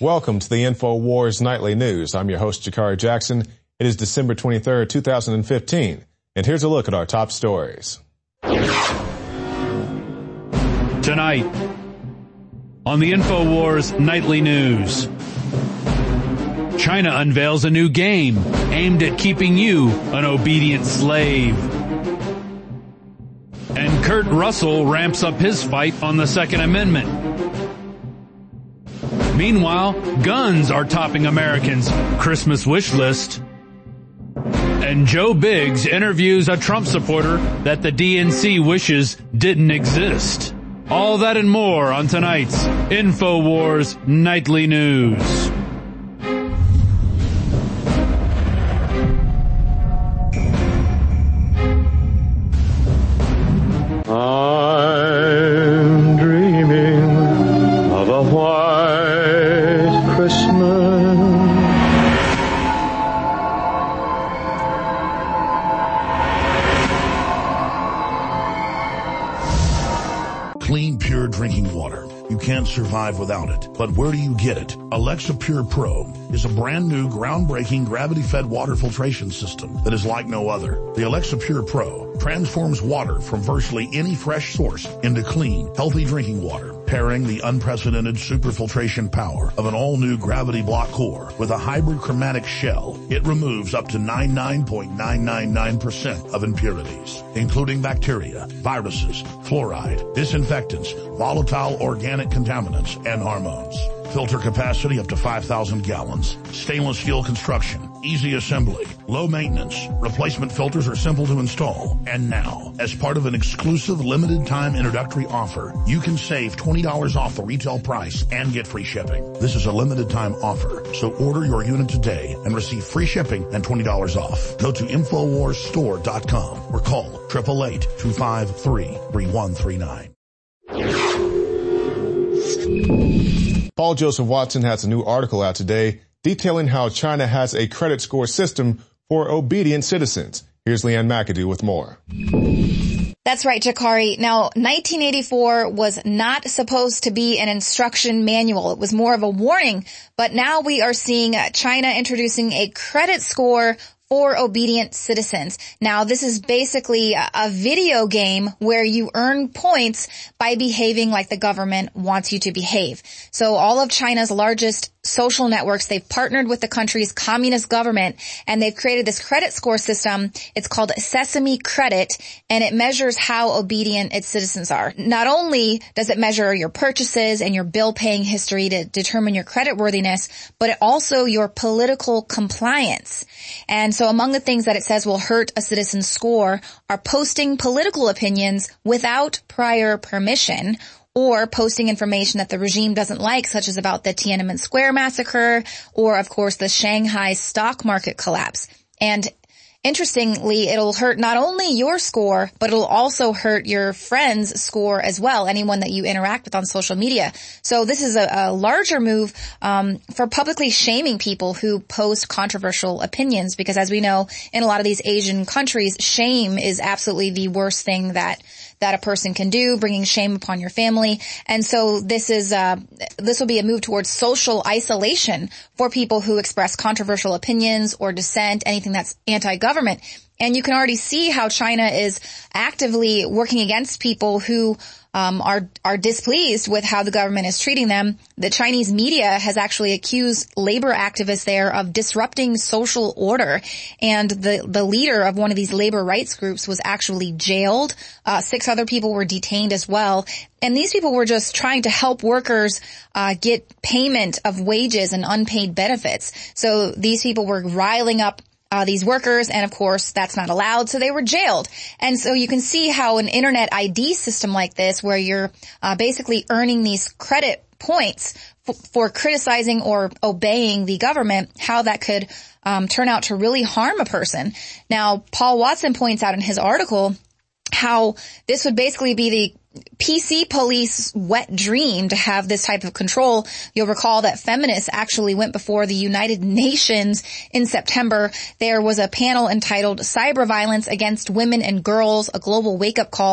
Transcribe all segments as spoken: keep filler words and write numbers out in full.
Welcome to the InfoWars Nightly News. I'm your host, Jakari Jackson. It is December twenty-third, two thousand fifteen. And here's a look at our top stories. Tonight, on the InfoWars Nightly News, China unveils a new game aimed at keeping you an obedient slave. And Kurt Russell ramps up his fight on the Second Amendment. Meanwhile, guns are topping Americans' Christmas wish list. And Joe Biggs interviews a Trump supporter that the D N C wishes didn't exist. All that and more on tonight's InfoWars Nightly News. I'm dreaming of a white Christmas. Clean, pure drinking water. You can't survive without it. But where do you get it? Alexa Pure Pro is a brand new, groundbreaking, gravity-fed water filtration system that is like no other. The Alexa Pure Pro transforms water from virtually any fresh source into clean, healthy drinking water, pairing the unprecedented superfiltration power of an all-new gravity block core with a hybrid chromatic shell. It removes up to ninety-nine point nine nine nine percent of impurities, including bacteria, viruses, fluoride, disinfectants, volatile organic contaminants, and hormones. Filter capacity up to five thousand gallons. Stainless steel construction. Easy assembly. Low maintenance. Replacement filters are simple to install. And now, as part of an exclusive limited time introductory offer, you can save twenty dollars off the retail price and get free shipping. This is a limited time offer, so order your unit today and receive free shipping and twenty dollars off. Go to infowars store dot com or call eight eight eight, two five three, three one three nine. Paul Joseph Watson has a new article out today detailing how China has a credit score system for obedient citizens. Here's Leanne McAdoo with more. That's right, Jakari. Now, nineteen eighty-four was not supposed to be an instruction manual. It was more of a warning. But now we are seeing China introducing a credit score for obedient citizens. Now, this is basically a, a video game where you earn points by behaving like the government wants you to behave. So all of China's largest social networks, they've partnered with the country's communist government, and they've created this credit score system. It's called Sesame Credit, and it measures how obedient its citizens are. Not only does it measure your purchases and your bill paying history to determine your credit worthiness, but it also your political compliance. And so among the things that it says will hurt a citizen's score are posting political opinions without prior permission, or posting information that the regime doesn't like, such as about the Tiananmen Square massacre, or of course the Shanghai stock market collapse. And interestingly, it'll hurt not only your score, but it'll also hurt your friend's score as well, anyone that you interact with on social media. So this is a, a larger move um for publicly shaming people who post controversial opinions, because as we know, in a lot of these Asian countries, shame is absolutely the worst thing that that a person can do, bringing shame upon your family. And so this is, uh, this will be a move towards social isolation for people who express controversial opinions or dissent, anything that's anti-government. And you can already see how China is actively working against people who um are are displeased with how the government is treating them. The Chinese media has actually accused labor activists there of disrupting social order, and the the leader of one of these labor rights groups was actually jailed. Uh six other people were detained as well. And these people were just trying to help workers uh get payment of wages and unpaid benefits. So these people were riling up Uh, these workers, and of course that's not allowed, so they were jailed. And so you can see how an internet I D system like this, where you're uh, basically earning these credit points f- for criticizing or obeying the government, how that could um, turn out to really harm a person. Now, Paul Watson points out in his article how this would basically be the P C police wet dream to have this type of control. You'll recall that feminists actually went before the United Nations in September. There was a panel entitled Cyber Violence Against Women and Girls, a Global Wake-Up Call.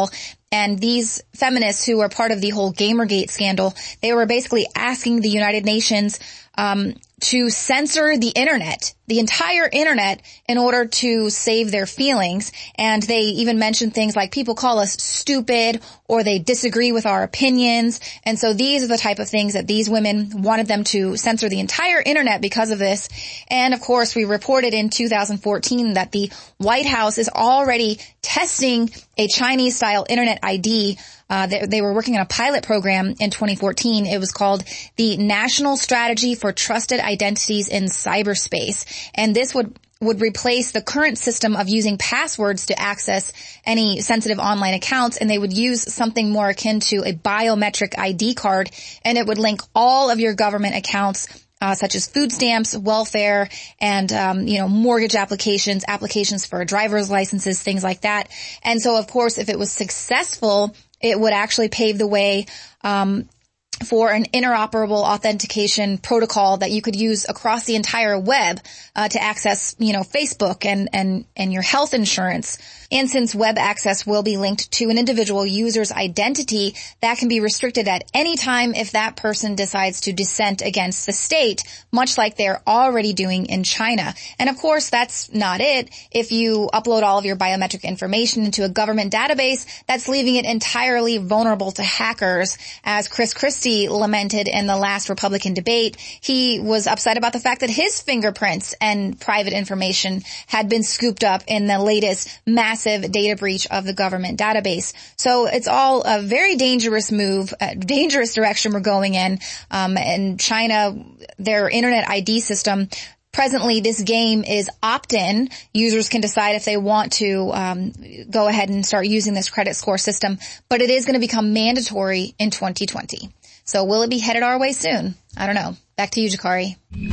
And these feminists who were part of the whole Gamergate scandal, they were basically asking the United Nations um to censor the internet, the entire internet, in order to save their feelings. And they even mentioned things like people call us stupid or they disagree with our opinions. And so these are the type of things that these women wanted them to censor the entire internet because of this. And of course, we reported in two thousand fourteen that the White House is already testing a Chinese-style internet I D. Uh, they, they were working on a pilot program in twenty fourteen. It was called the National Strategy for Trusted Identities in Cyberspace. And this would would replace the current system of using passwords to access any sensitive online accounts, and they would use something more akin to a biometric I D card, and it would link all of your government accounts, Uh, such as food stamps, welfare, and, um, you know, mortgage applications, applications for driver's licenses, things like that. And so, of course, if it was successful, it would actually pave the way, um, for an interoperable authentication protocol that you could use across the entire web, uh, to access, you know, Facebook and, and, and your health insurance. And since web access will be linked to an individual user's identity, that can be restricted at any time if that person decides to dissent against the state, much like they're already doing in China. And of course, that's not it. If you upload all of your biometric information into a government database, that's leaving it entirely vulnerable to hackers. As Chris Christie lamented in the last Republican debate, he was upset about the fact that his fingerprints and private information had been scooped up in the latest mass data breach of the government database. So it's all a very dangerous move, a dangerous direction we're going in. Um, and China, their internet I D system, presently this game is opt-in. Users can decide if they want to um, go ahead and start using this credit score system, but it is going to become mandatory in twenty twenty. So will it be headed our way soon? I don't know. Back to you, Jakari.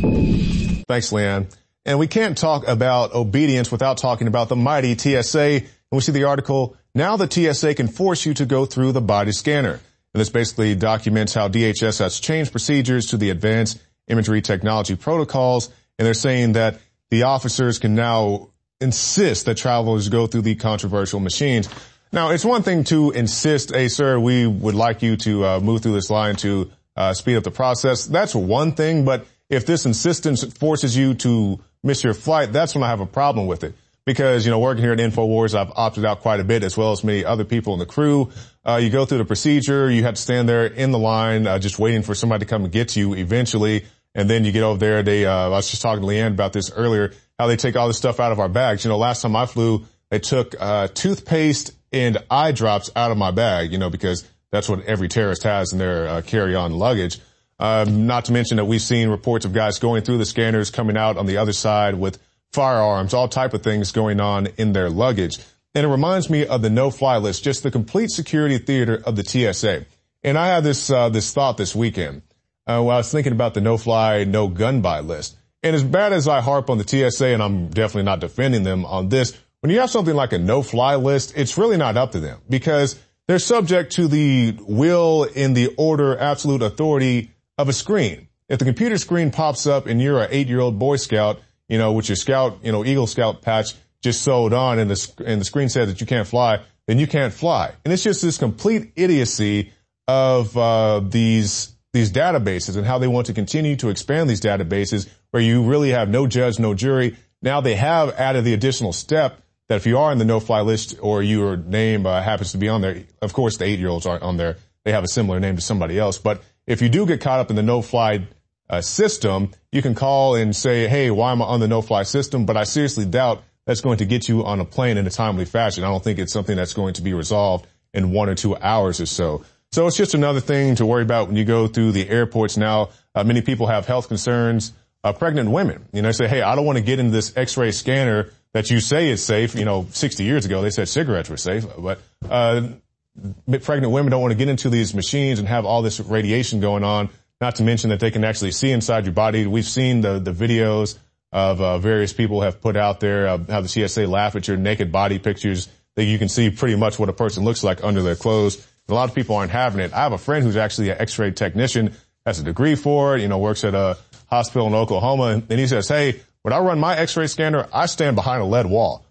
Thanks, Leanne. And we can't talk about obedience without talking about the mighty T S A. And we see the article, now the T S A can force you to go through the body scanner. And this basically documents how D H S has changed procedures to the advanced imagery technology protocols. And they're saying that the officers can now insist that travelers go through the controversial machines. Now, it's one thing to insist, hey, sir, we would like you to uh, move through this line to uh, speed up the process. That's one thing. But if this insistence forces you to miss your flight, that's when I have a problem with it. Because, you know, working here at InfoWars, I've opted out quite a bit, as well as many other people in the crew. Uh, you go through the procedure, you have to stand there in the line, uh, just waiting for somebody to come and get you eventually. And then you get over there, they, uh, I was just talking to Leanne about this earlier, how they take all this stuff out of our bags. You know, last time I flew, they took, uh, toothpaste and eye drops out of my bag, you know, because that's what every terrorist has in their uh, carry-on luggage. Um, not to mention that we've seen reports of guys going through the scanners, coming out on the other side with firearms, all type of things going on in their luggage. And it reminds me of the no-fly list, just the complete security theater of the T S A. And I had this, uh, this thought this weekend, uh, while I was thinking about the no-fly, no-gun-buy list. And as bad as I harp on the T S A, and I'm definitely not defending them on this, when you have something like a no-fly list, it's really not up to them because they're subject to the will in the order, absolute authority of a screen. If the computer screen pops up and you're an eight-year-old Boy Scout, you know, with your Scout, you know, Eagle Scout patch just sewed on and the, and the screen said that you can't fly, then you can't fly. And it's just this complete idiocy of, uh, these, these databases and how they want to continue to expand these databases where you really have no judge, no jury. Now they have added the additional step that if you are in the no-fly list or your name uh, happens to be on there, of course the eight-year-olds aren't on there. They have a similar name to somebody else. But if you do get caught up in the no-fly uh, system, you can call and say, hey, why am I on the no-fly system? But I seriously doubt that's going to get you on a plane in a timely fashion. I don't think it's something that's going to be resolved in one or two hours or so. So it's just another thing to worry about when you go through the airports now. Uh, many people have health concerns. Uh, pregnant women, you know, say, hey, I don't want to get into this X-ray scanner that you say is safe. You know, sixty years ago, they said cigarettes were safe, but, uh, pregnant women don't want to get into these machines and have all this radiation going on, not to mention that they can actually see inside your body. We've seen the, the videos of, uh, various people have put out there, uh, how the T S A laugh at your naked body pictures that you can see pretty much what a person looks like under their clothes. A lot of people aren't having it. I have a friend who's actually an X-ray technician, has a degree for it, you know, works at a hospital in Oklahoma, and he says, hey, when I run my X-ray scanner, I stand behind a lead wall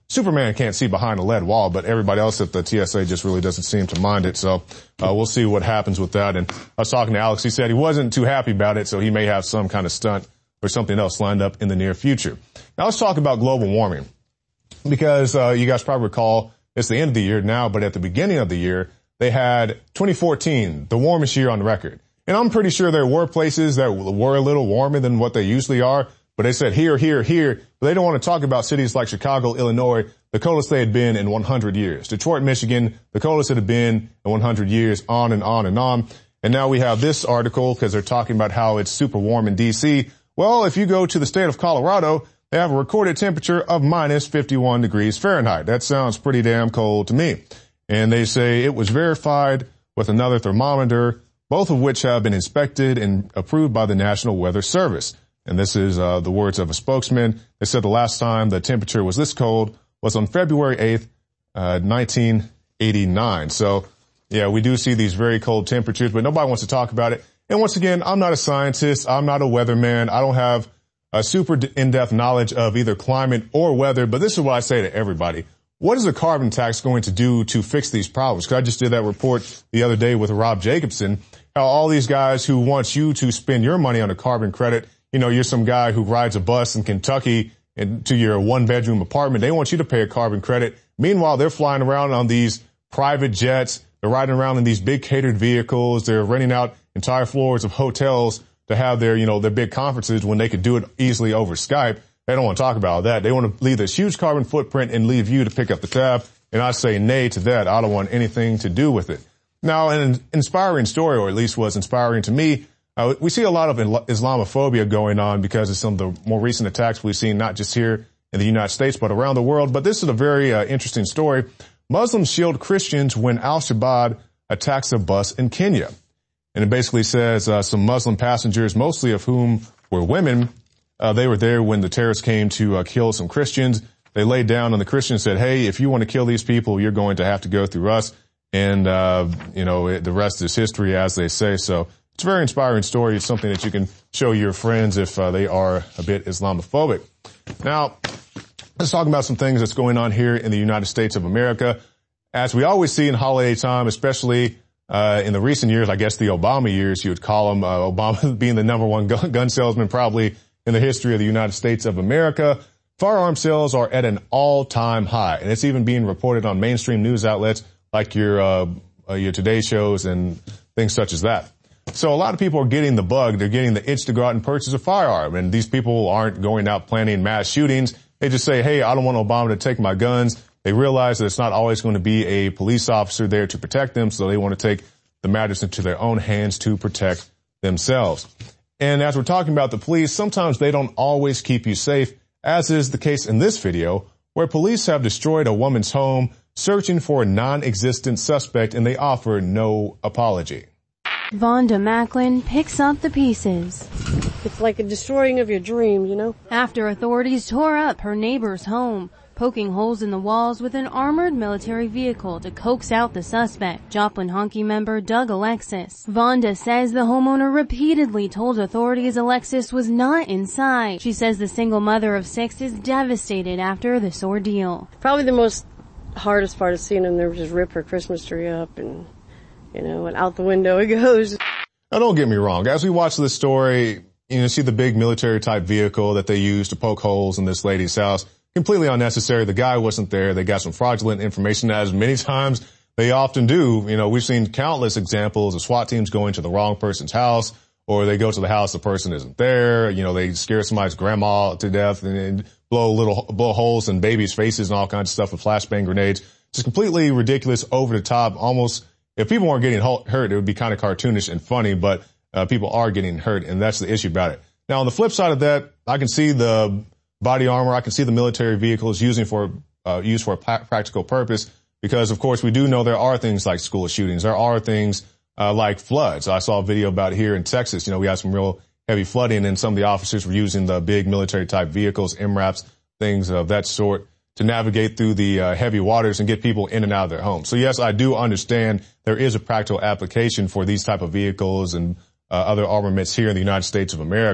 Superman can't see behind a lead wall, but everybody else at the T S A just really doesn't seem to mind it. So uh, we'll see what happens with that. And I was talking to Alex. He said he wasn't too happy about it, so he may have some kind of stunt or something else lined up in the near future. Now let's talk about global warming, because uh, you guys probably recall it's the end of the year now, but at the beginning of the year, they had twenty fourteen, the warmest year on record. And I'm pretty sure there were places that were a little warmer than what they usually are, but they said here, here, here, but they don't want to talk about cities like Chicago, Illinois, the coldest they had been in one hundred years. Detroit, Michigan, the coldest it had been in one hundred years, on and on and on. And now we have this article because they're talking about how it's super warm in D C. Well, if you go to the state of Colorado, they have a recorded temperature of minus fifty-one degrees Fahrenheit. That sounds pretty damn cold to me. And they say it was verified with another thermometer, both of which have been inspected and approved by the National Weather Service. And this is uh, the words of a spokesman. They said the last time the temperature was this cold was on February eighth, uh, nineteen eighty-nine. So, yeah, we do see these very cold temperatures, but nobody wants to talk about it. And once again, I'm not a scientist. I'm not a weatherman. I don't have a super in-depth knowledge of either climate or weather, but this is what I say to everybody. What is a carbon tax going to do to fix these problems? Because I just did that report the other day with Rob Jacobson, how all these guys who want you to spend your money on a carbon credit, you know, you're some guy who rides a bus in Kentucky and to your one-bedroom apartment. They want you to pay a carbon credit. Meanwhile, they're flying around on these private jets. They're riding around in these big catered vehicles. They're renting out entire floors of hotels to have their, you know, their big conferences when they could do it easily over Skype. They don't want to talk about that. They want to leave this huge carbon footprint and leave you to pick up the tab. And I say nay to that. I don't want anything to do with it. Now, an inspiring story, or at least was inspiring to me, uh, we see a lot of Islamophobia going on because of some of the more recent attacks we've seen, not just here in the United States, but around the world. But this is a very uh, interesting story. Muslims shield Christians when Al-Shabaab attacks a bus in Kenya. And it basically says uh, some Muslim passengers, mostly of whom were women, uh, they were there when the terrorists came to uh, kill some Christians. They laid down and the Christians said, hey, if you want to kill these people, you're going to have to go through us. And, uh, you know, it, the rest is history, as they say. So it's a very inspiring story. It's something that you can show your friends if uh, they are a bit Islamophobic. Now, let's talk about some things that's going on here in the United States of America. As we always see in holiday time, especially uh in the recent years, I guess the Obama years, you would call them, uh, Obama being the number one gun, gun salesman probably in the history of the United States of America. Firearm sales are at an all-time high, and it's even being reported on mainstream news outlets like your uh, uh your Today shows and things such as that. So a lot of people are getting the bug. They're getting the itch to go out and purchase a firearm, and these people aren't going out planning mass shootings. They just say, hey, I don't want Obama to take my guns. They realize that it's not always going to be a police officer there to protect them, so they want to take the matters into their own hands to protect themselves. And as we're talking about the police, sometimes they don't always keep you safe, as is the case in this video, where police have destroyed a woman's home searching for a non-existent suspect, and they offer no apology. Vonda Macklin picks up the pieces. It's like a destroying of your dream, you know? After authorities tore up her neighbor's home, poking holes in the walls with an armored military vehicle to coax out the suspect, Joplin Honky member Doug Alexis. Vonda says the homeowner repeatedly told authorities Alexis was not inside. She says the single mother of six is devastated after this ordeal. Probably the most hardest part of seeing him there was just rip her Christmas tree up and, you know, and out the window it goes. Now, don't get me wrong. As we watch this story, you know, see the big military type vehicle that they used to poke holes in this lady's house. Completely unnecessary. The guy wasn't there. They got some fraudulent information, as many times they often do. You know, we've seen countless examples of SWAT teams going to the wrong person's house, or they go to the house, the person isn't there. You know, they scare somebody's grandma to death and, and blow little, blow holes in babies' faces and all kinds of stuff with flashbang grenades. Just completely ridiculous, over the top, almost, if people weren't getting hurt, it would be kind of cartoonish and funny, but uh, people are getting hurt, and that's the issue about it. Now, on the flip side of that, I can see the body armor. I can see the military vehicles using for, uh, used for a pra- practical purpose because, of course, we do know there are things like school shootings. There are things, uh, like floods. I saw a video about it here in Texas. You know, we had some real heavy flooding and some of the officers were using the big military type vehicles, M RAPs, things of that sort to navigate through the uh, heavy waters and get people in and out of their homes. So yes, I do understand there is a practical application for these type of vehicles and uh, other armaments here in the United States of America.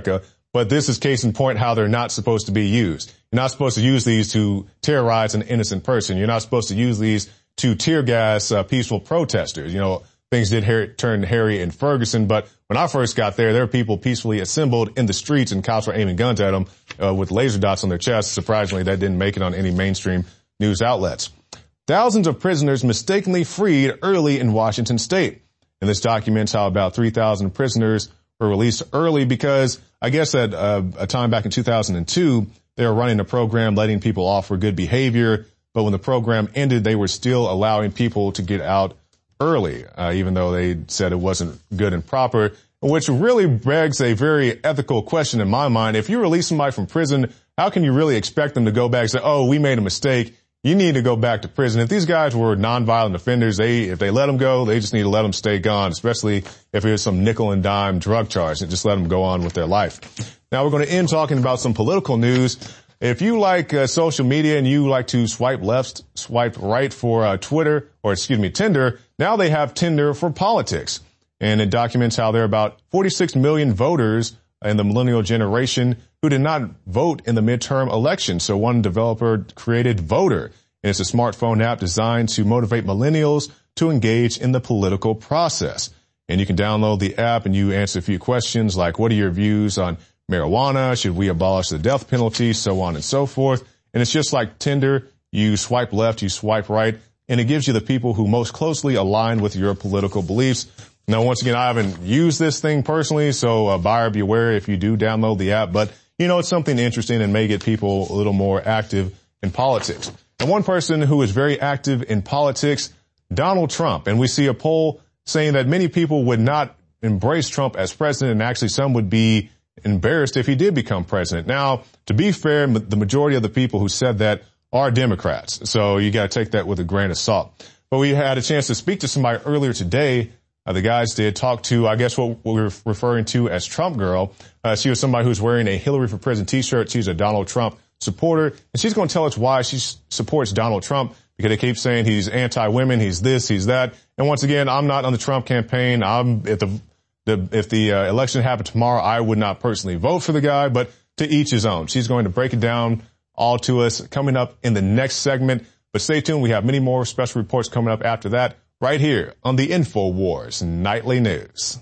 But this is case in point how they're not supposed to be used. You're not supposed to use these to terrorize an innocent person. You're not supposed to use these to tear gas uh, peaceful protesters. You know, things did ha- turn hairy in Ferguson, but when I first got there, there were people peacefully assembled in the streets and cops were aiming guns at them uh, with laser dots on their chests. Surprisingly, that didn't make it on any mainstream news outlets. Thousands of prisoners mistakenly freed early in Washington state. And this documents how about three thousand prisoners were released early because I guess at uh, a time back in two thousand two, they were running a program letting people off for good behavior. But when the program ended, they were still allowing people to get out early, uh, even though they said it wasn't good and proper, which really begs a very ethical question in my mind. If you release somebody from prison, how can you really expect them to go back and say, oh, we made a mistake? You need to go back to prison. If these guys were nonviolent offenders, they, if they let them go, they just need to let them stay gone, especially if it was some nickel and dime drug charge, and just let them go on with their life. Now we're going to end talking about some political news. If you like uh, social media and you like to swipe left, swipe right for uh, Twitter, or excuse me, Tinder, now they have Tinder for politics. And it documents how there are about forty-six million voters in the millennial generation who did not vote in the midterm election. So one developer created Voter. And it's a smartphone app designed to motivate millennials to engage in the political process. And you can download the app and you answer a few questions like, what are your views on marijuana? Should we abolish the death penalty? So on and so forth. And it's just like Tinder. You swipe left, you swipe right, and it gives you the people who most closely align with your political beliefs. Now, once again, I haven't used this thing personally, so uh, buyer beware if you do download the app. But, you know, it's something interesting and may get people a little more active in politics. And one person who is very active in politics, Donald Trump. And we see a poll saying that many people would not embrace Trump as president, and actually some would be embarrassed if he did become president. Now, to be fair, the majority of the people who said that are Democrats. So you got to take that with a grain of salt. But we had a chance to speak to somebody earlier today. Uh, the guys did talk to, I guess, what we're referring to as Trump Girl. Uh, she was somebody who's wearing a Hillary for President t-shirt. She's a Donald Trump supporter. And she's going to tell us why she supports Donald Trump, because they keep saying he's anti-women, he's this, he's that. And once again, I'm not on the Trump campaign. I'm at the, the if the uh, election happened tomorrow, I would not personally vote for the guy, but to each his own. She's going to break it down all to us coming up in the next segment. But stay tuned. We have many more special reports coming up after that, right here on the InfoWars Nightly News.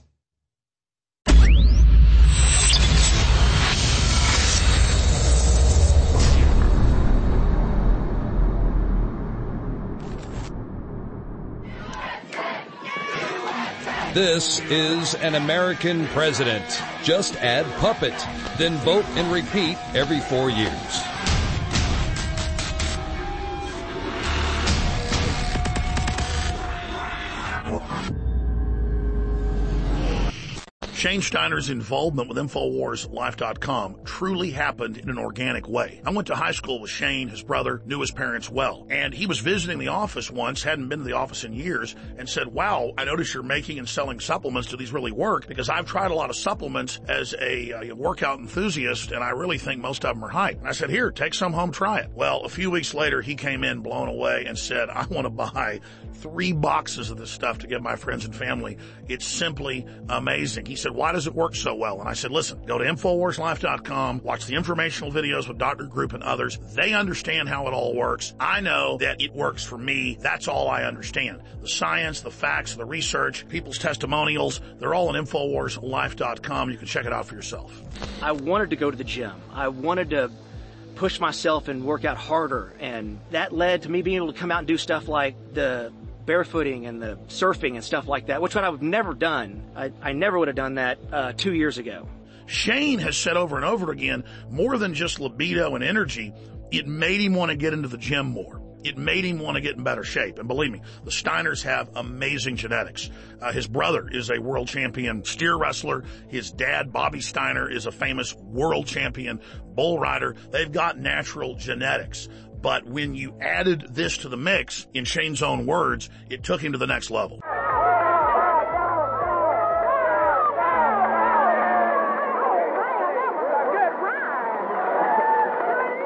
This is An American President. Just add puppet, then vote and repeat every four years. Shane Steiner's involvement with Infowars Life dot com truly happened in an organic way. I went to high school with Shane, his brother, knew his parents well, and he was visiting the office once, hadn't been to the office in years, and said, wow, I notice you're making and selling supplements. Do these really work? Because I've tried a lot of supplements as a, a workout enthusiast, and I really think most of them are hype. And I said, here, take some home, try it. Well, a few weeks later, he came in blown away and said, I want to buy three boxes of this stuff to give my friends and family. It's simply amazing. He said, why does it work so well? And I said, listen, go to Infowars Life dot com, watch the informational videos with Doctor Group and others. They understand how it all works. I know that it works for me. That's all I understand. The science, the facts, the research, people's testimonials, they're all on Infowars Life dot com. You can check it out for yourself. I wanted to go to the gym. I wanted to push myself and work out harder, and that led to me being able to come out and do stuff like the barefooting and the surfing and stuff like that, which what I've never done. I, I never would have done that uh, two years ago. Shane has said over and over again, more than just libido and energy, it made him want to get into the gym more. It made him want to get in better shape. And believe me, the Steiners have amazing genetics. Uh, his brother is a world champion steer wrestler. His dad, Bobby Steiner, is a famous world champion bull rider. They've got natural genetics. But when you added this to the mix, in Shane's own words, it took him to the next level.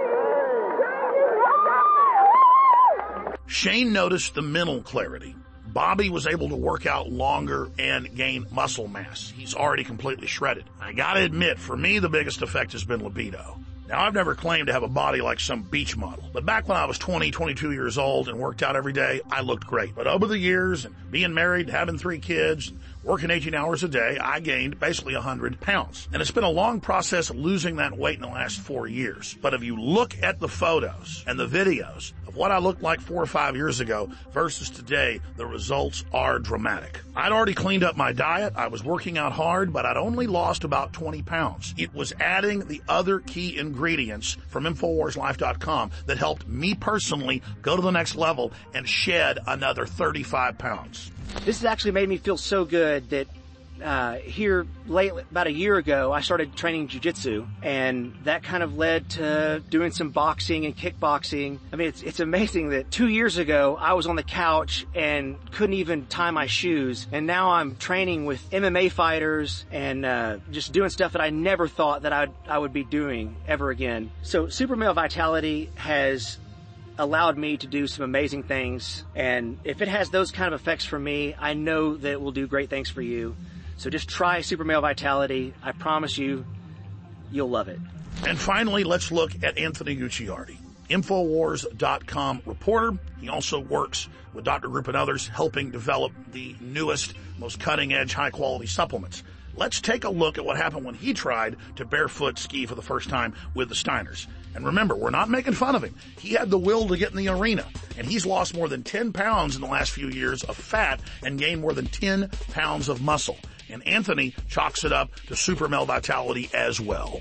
Shane noticed the mental clarity, Bobby was able to work out longer and gain muscle mass. He's already completely shredded. I gotta admit, for me, the biggest effect has been libido. Now, I've never claimed to have a body like some beach model, but back when I was twenty, twenty-two years old and worked out every day, I looked great. But over the years, and being married, having three kids, and working eighteen hours a day, I gained basically one hundred pounds. And it's been a long process losing that weight in the last four years. But if you look at the photos and the videos of what I looked like four or five years ago versus today, the results are dramatic. I'd already cleaned up my diet. I was working out hard, but I'd only lost about twenty pounds. It was adding the other key ingredients from Infowars Life dot com that helped me personally go to the next level and shed another thirty-five pounds. This has actually made me feel so good that uh here late about a year ago I started training jiu-jitsu, and that kind of led to doing some boxing and kickboxing. I mean, it's it's amazing that two years ago I was on the couch and couldn't even tie my shoes, and now I'm training with M M A fighters and uh just doing stuff that I never thought that I'd I would be doing ever again. So Super Male Vitality has allowed me to do some amazing things, and if it has those kind of effects for me, I know that it will do great things for you. So just try Super Male Vitality. I promise you, you'll love it. And finally, let's look at Anthony Gucciardi, Infowars dot com reporter. He also works with Doctor Group and others, helping develop the newest, most cutting-edge, high-quality supplements. Let's take a look at what happened when he tried to barefoot ski for the first time with the Steiners. And remember, we're not making fun of him. He had the will to get in the arena, and he's lost more than ten pounds in the last few years of fat and gained more than ten pounds of muscle. And Anthony chalks it up to Super Male Vitality as well.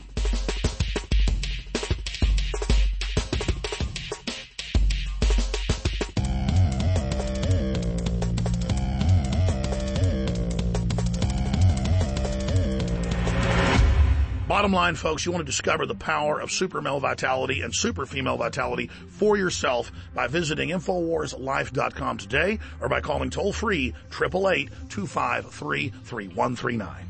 Bottom line, folks, you want to discover the power of Super Male Vitality and Super Female Vitality for yourself by visiting Infowars Life dot com today or by calling toll-free eight eight eight, two five three, three one three nine.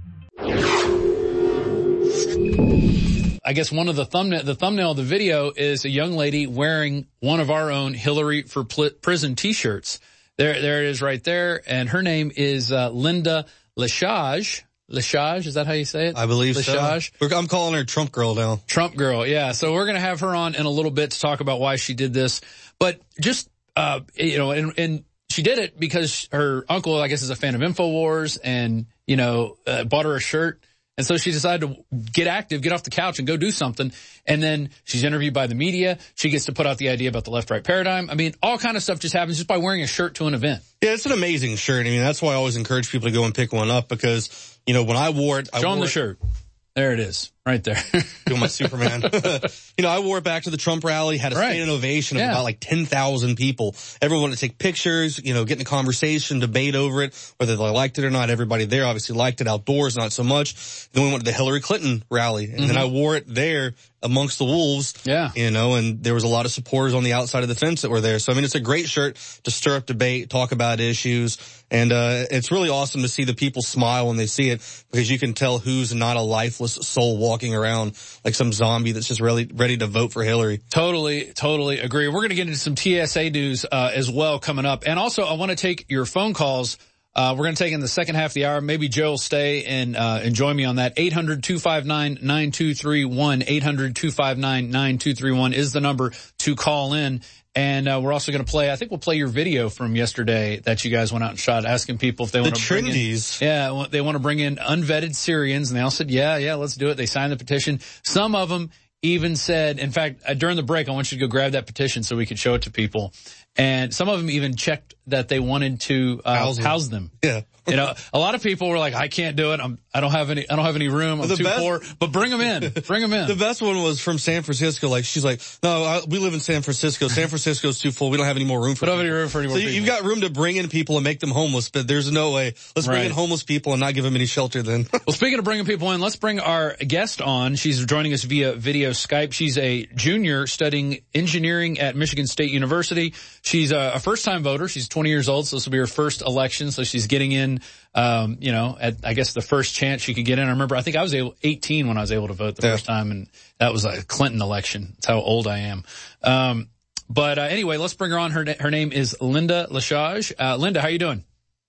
I guess one of the thumbnail, the thumbnail of the video is a young lady wearing one of our own Hillary for Pl- Prison t-shirts. There, there it is right there. And her name is uh, Linda Lachage. Lachage, is that how you say it? I believe Lachage? so. I'm calling her Trump Girl now. Trump Girl, yeah. So we're going to have her on in a little bit to talk about why she did this. But just, uh, you know, and, and she did it because her uncle, I guess, is a fan of InfoWars and, you know, uh, bought her a shirt. And so she decided to get active, get off the couch and go do something. And then she's interviewed by the media. She gets to put out the idea about the left-right paradigm. I mean, all kind of stuff just happens just by wearing a shirt to an event. Yeah, it's an amazing shirt. I mean, that's why I always encourage people to go and pick one up because, you know, when I wore it, I Show wore them the it, shirt. There it is, right there. Doing my Superman. You know, I wore it back to the Trump rally, had a right. standing ovation of yeah. about like ten thousand people. Everyone wanted to take pictures, you know, get in a conversation, debate over it, whether they liked it or not. Everybody there obviously liked it. Outdoors, not so much. Then we went to the Hillary Clinton rally, and mm-hmm. then I wore it there amongst the wolves. Yeah. You know, and there was a lot of supporters on the outside of the fence that were there. So, I mean, it's a great shirt to stir up debate, talk about issues. And, uh, it's really awesome to see the people smile when they see it because you can tell who's not a lifeless soul walking around like some zombie that's just really ready to vote for Hillary. Totally, totally agree. We're going to get into some T S A news, uh, as well coming up. And also I want to take your phone calls. Uh, we're going to take in the second half of the hour. Maybe Joe will stay and, uh, and join me on that. eight hundred, two five nine, nine two three one. eight hundred, two five nine, nine two three one is the number to call in. And, uh, we're also going to play, I think we'll play your video from yesterday that you guys went out and shot asking people if they want to bring in. Yeah, they want to bring in unvetted Syrians. And they all said, yeah, yeah, let's do it. They signed the petition. Some of them even said, in fact, uh, during the break, I want you to go grab that petition so we could show it to people. And some of them even checked that they wanted to uh, house, house them. Yeah. You know, a lot of people were like, I can't do it. I'm, I don't have any, I don't have any room. I'm the too best, poor, but bring them in, bring them in. The best one was from San Francisco. Like, she's like, no, I, we live in San Francisco. San Francisco's too full. We don't have any more room for We don't have any room for any more so people. You've got room to bring in people and make them homeless, but there's no way. Let's bring right. in homeless people and not give them any shelter then. Well, speaking of bringing people in, let's bring our guest on. She's joining us via video Skype. She's a junior studying engineering at Michigan State University. She's a, a first-time voter. She's twenty years old, so this will be her first election. So she's getting in, um, you know, at, I guess the first chance she could get in. I remember, I think I was able, eighteen when I was able to vote the yeah. first time, and that was a Clinton election. That's how old I am. Um, But uh, anyway, let's bring her on. Her her name is Linda Lashage. Uh, Linda, how you doing?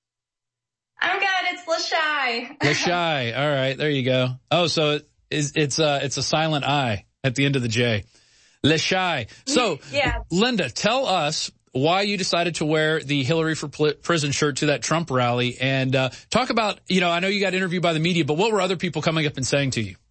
I'm good. It's Lashai. Lashai. All right, there you go. Oh, so it is, it's uh it's a silent I at the end of the J. Lashai. So, yeah. Linda, tell us why you decided to wear the Hillary for Prison shirt to that Trump rally, and uh, talk about, you know, I know you got interviewed by the media, but what were other people coming up and saying to you?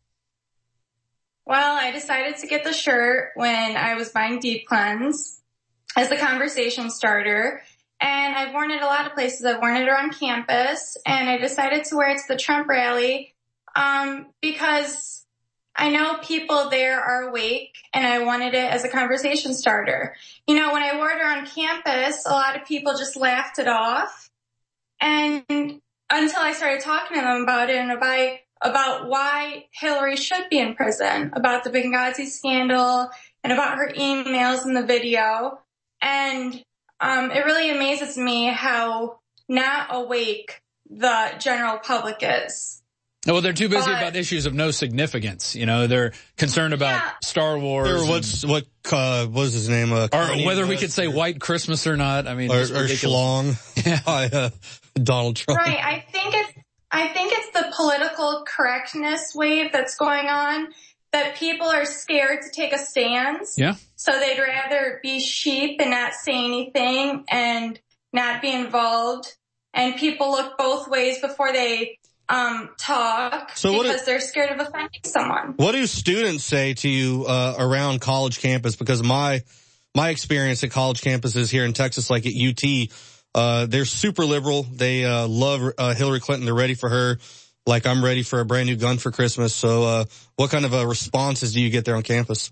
Well, I decided to get the shirt when I was buying Deep Cleanse as a conversation starter, and I've worn it a lot of places. I've worn it around campus, and I decided to wear it to the Trump rally um, because I know people there are awake, and I wanted it as a conversation starter. You know, when I wore it around campus, a lot of people just laughed it off, and until I started talking to them about it and about about why Hillary should be in prison, about the Benghazi scandal, and about her emails in the video. And um, it really amazes me how not awake the general public is. Well, they're too busy but, about issues of no significance. You know, they're concerned about yeah. Star Wars. Or what's, what, uh, what was his name? Uh, or whether we could say White Christmas or not. I mean, or, or Schlong yeah. by uh, Donald Trump. Right. I think it's, I think it's the political correctness wave that's going on, that people are scared to take a stance. Yeah. So they'd rather be sheep and not say anything and not be involved. And people look both ways before they um talk so because do, they're scared of offending someone. What do students say to you uh around college campus? Because my my experience at college campuses here in Texas, like at U T, Uh, they're super liberal. They, uh, love, uh, Hillary Clinton. They're ready for her. Like, I'm ready for a brand new gun for Christmas. So, uh, what kind of, uh, responses do you get there on campus?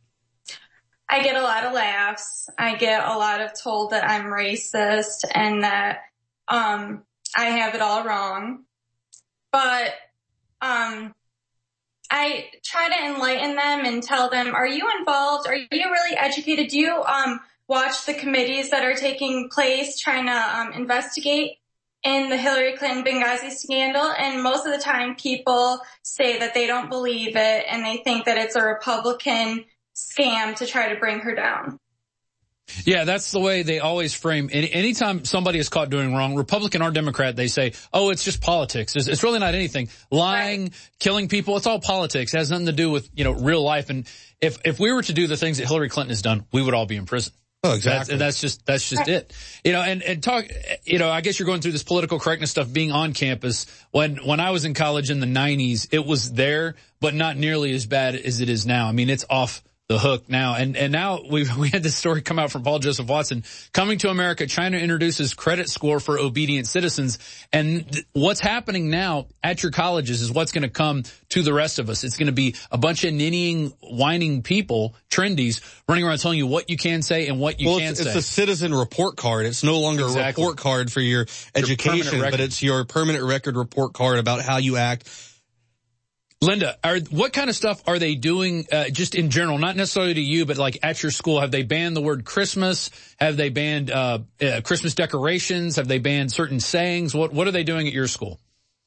I get a lot of laughs. I get a lot of told that I'm racist and that, um, I have it all wrong. But, um, I try to enlighten them and tell them, are you involved? Are you really educated? Do you, um, watch the committees that are taking place trying to um, investigate in the Hillary Clinton Benghazi scandal? And most of the time people say that they don't believe it and they think that it's a Republican scam to try to bring her down. Yeah, that's the way they always frame. Any, anytime somebody is caught doing wrong, Republican or Democrat, they say, oh, it's just politics. It's, it's really not anything. Lying, right. Killing people, it's all politics. It has nothing to do with, you know, real life. And if, if we were to do the things that Hillary Clinton has done, we would all be in prison. Oh, exactly. That's, that's just, that's just it. You know, and, and talk, you know, I guess you're going through this political correctness stuff being on campus. When, when I was in college in the nineties, it was there, but not nearly as bad as it is now. I mean, it's off the hook now. And, and now we we had this story come out from Paul Joseph Watson. Coming to America, China introduces credit score for obedient citizens. And th- what's happening now at your colleges is what's going to come to the rest of us. It's going to be a bunch of ninnying, whining people, trendies, running around telling you what you can say and what you well, can't it's, say. It's a citizen report card. It's no longer exactly. a report card for your education, your but it's your permanent record report card about how you act. Linda, are, what kind of stuff are they doing, uh, just in general, not necessarily to you, but like at your school? Have they banned the word Christmas? Have they banned, uh, uh Christmas decorations? Have they banned certain sayings? What, what are they doing at your school?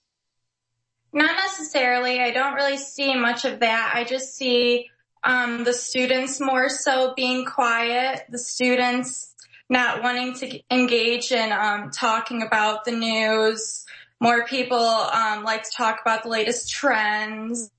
Not necessarily. I don't really see much of that. I just see, um, the students more so being quiet, the students not wanting to engage in, um, talking about the news. More people um, like to talk about the latest trends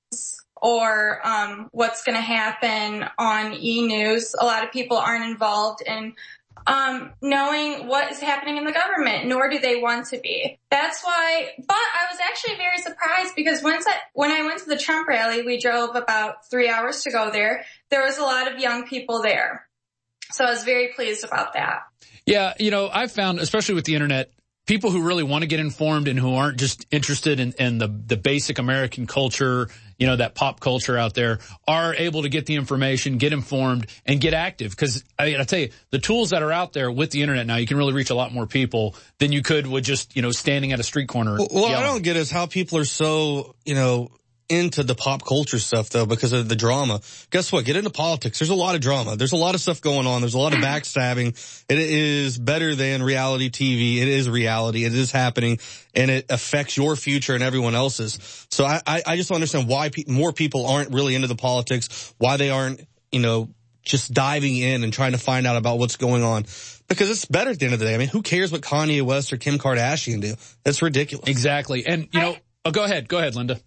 or um, what's going to happen on e-news. A lot of people aren't involved in um, knowing what is happening in the government, nor do they want to be. That's why, but I was actually very surprised because once I, when I went to the Trump rally, we drove about three hours to go there. There was a lot of young people there. So I was very pleased about that. Yeah, you know, I've found, especially with the internet, people who really want to get informed and who aren't just interested in, in the, the basic American culture, you know, that pop culture out there, are able to get the information, get informed, and get active. Because I mean, I tell you, the tools that are out there with the internet now, you can really reach a lot more people than you could with just, you know, standing at a street corner. Well, what I don't get is how people are so, you know, into the pop culture stuff though because of the drama. Guess what? Get into politics. There's a lot of drama. There's a lot of stuff going on. There's a lot of backstabbing. It is better than reality T V. It is reality. It is happening and it affects your future and everyone else's. So I, I, I just don't understand why pe- more people aren't really into the politics, why they aren't, you know, just diving in and trying to find out about what's going on. Because it's better at the end of the day. I mean, who cares what Kanye West or Kim Kardashian do? That's ridiculous. Exactly. And, you know, oh, go ahead. Go ahead, Linda.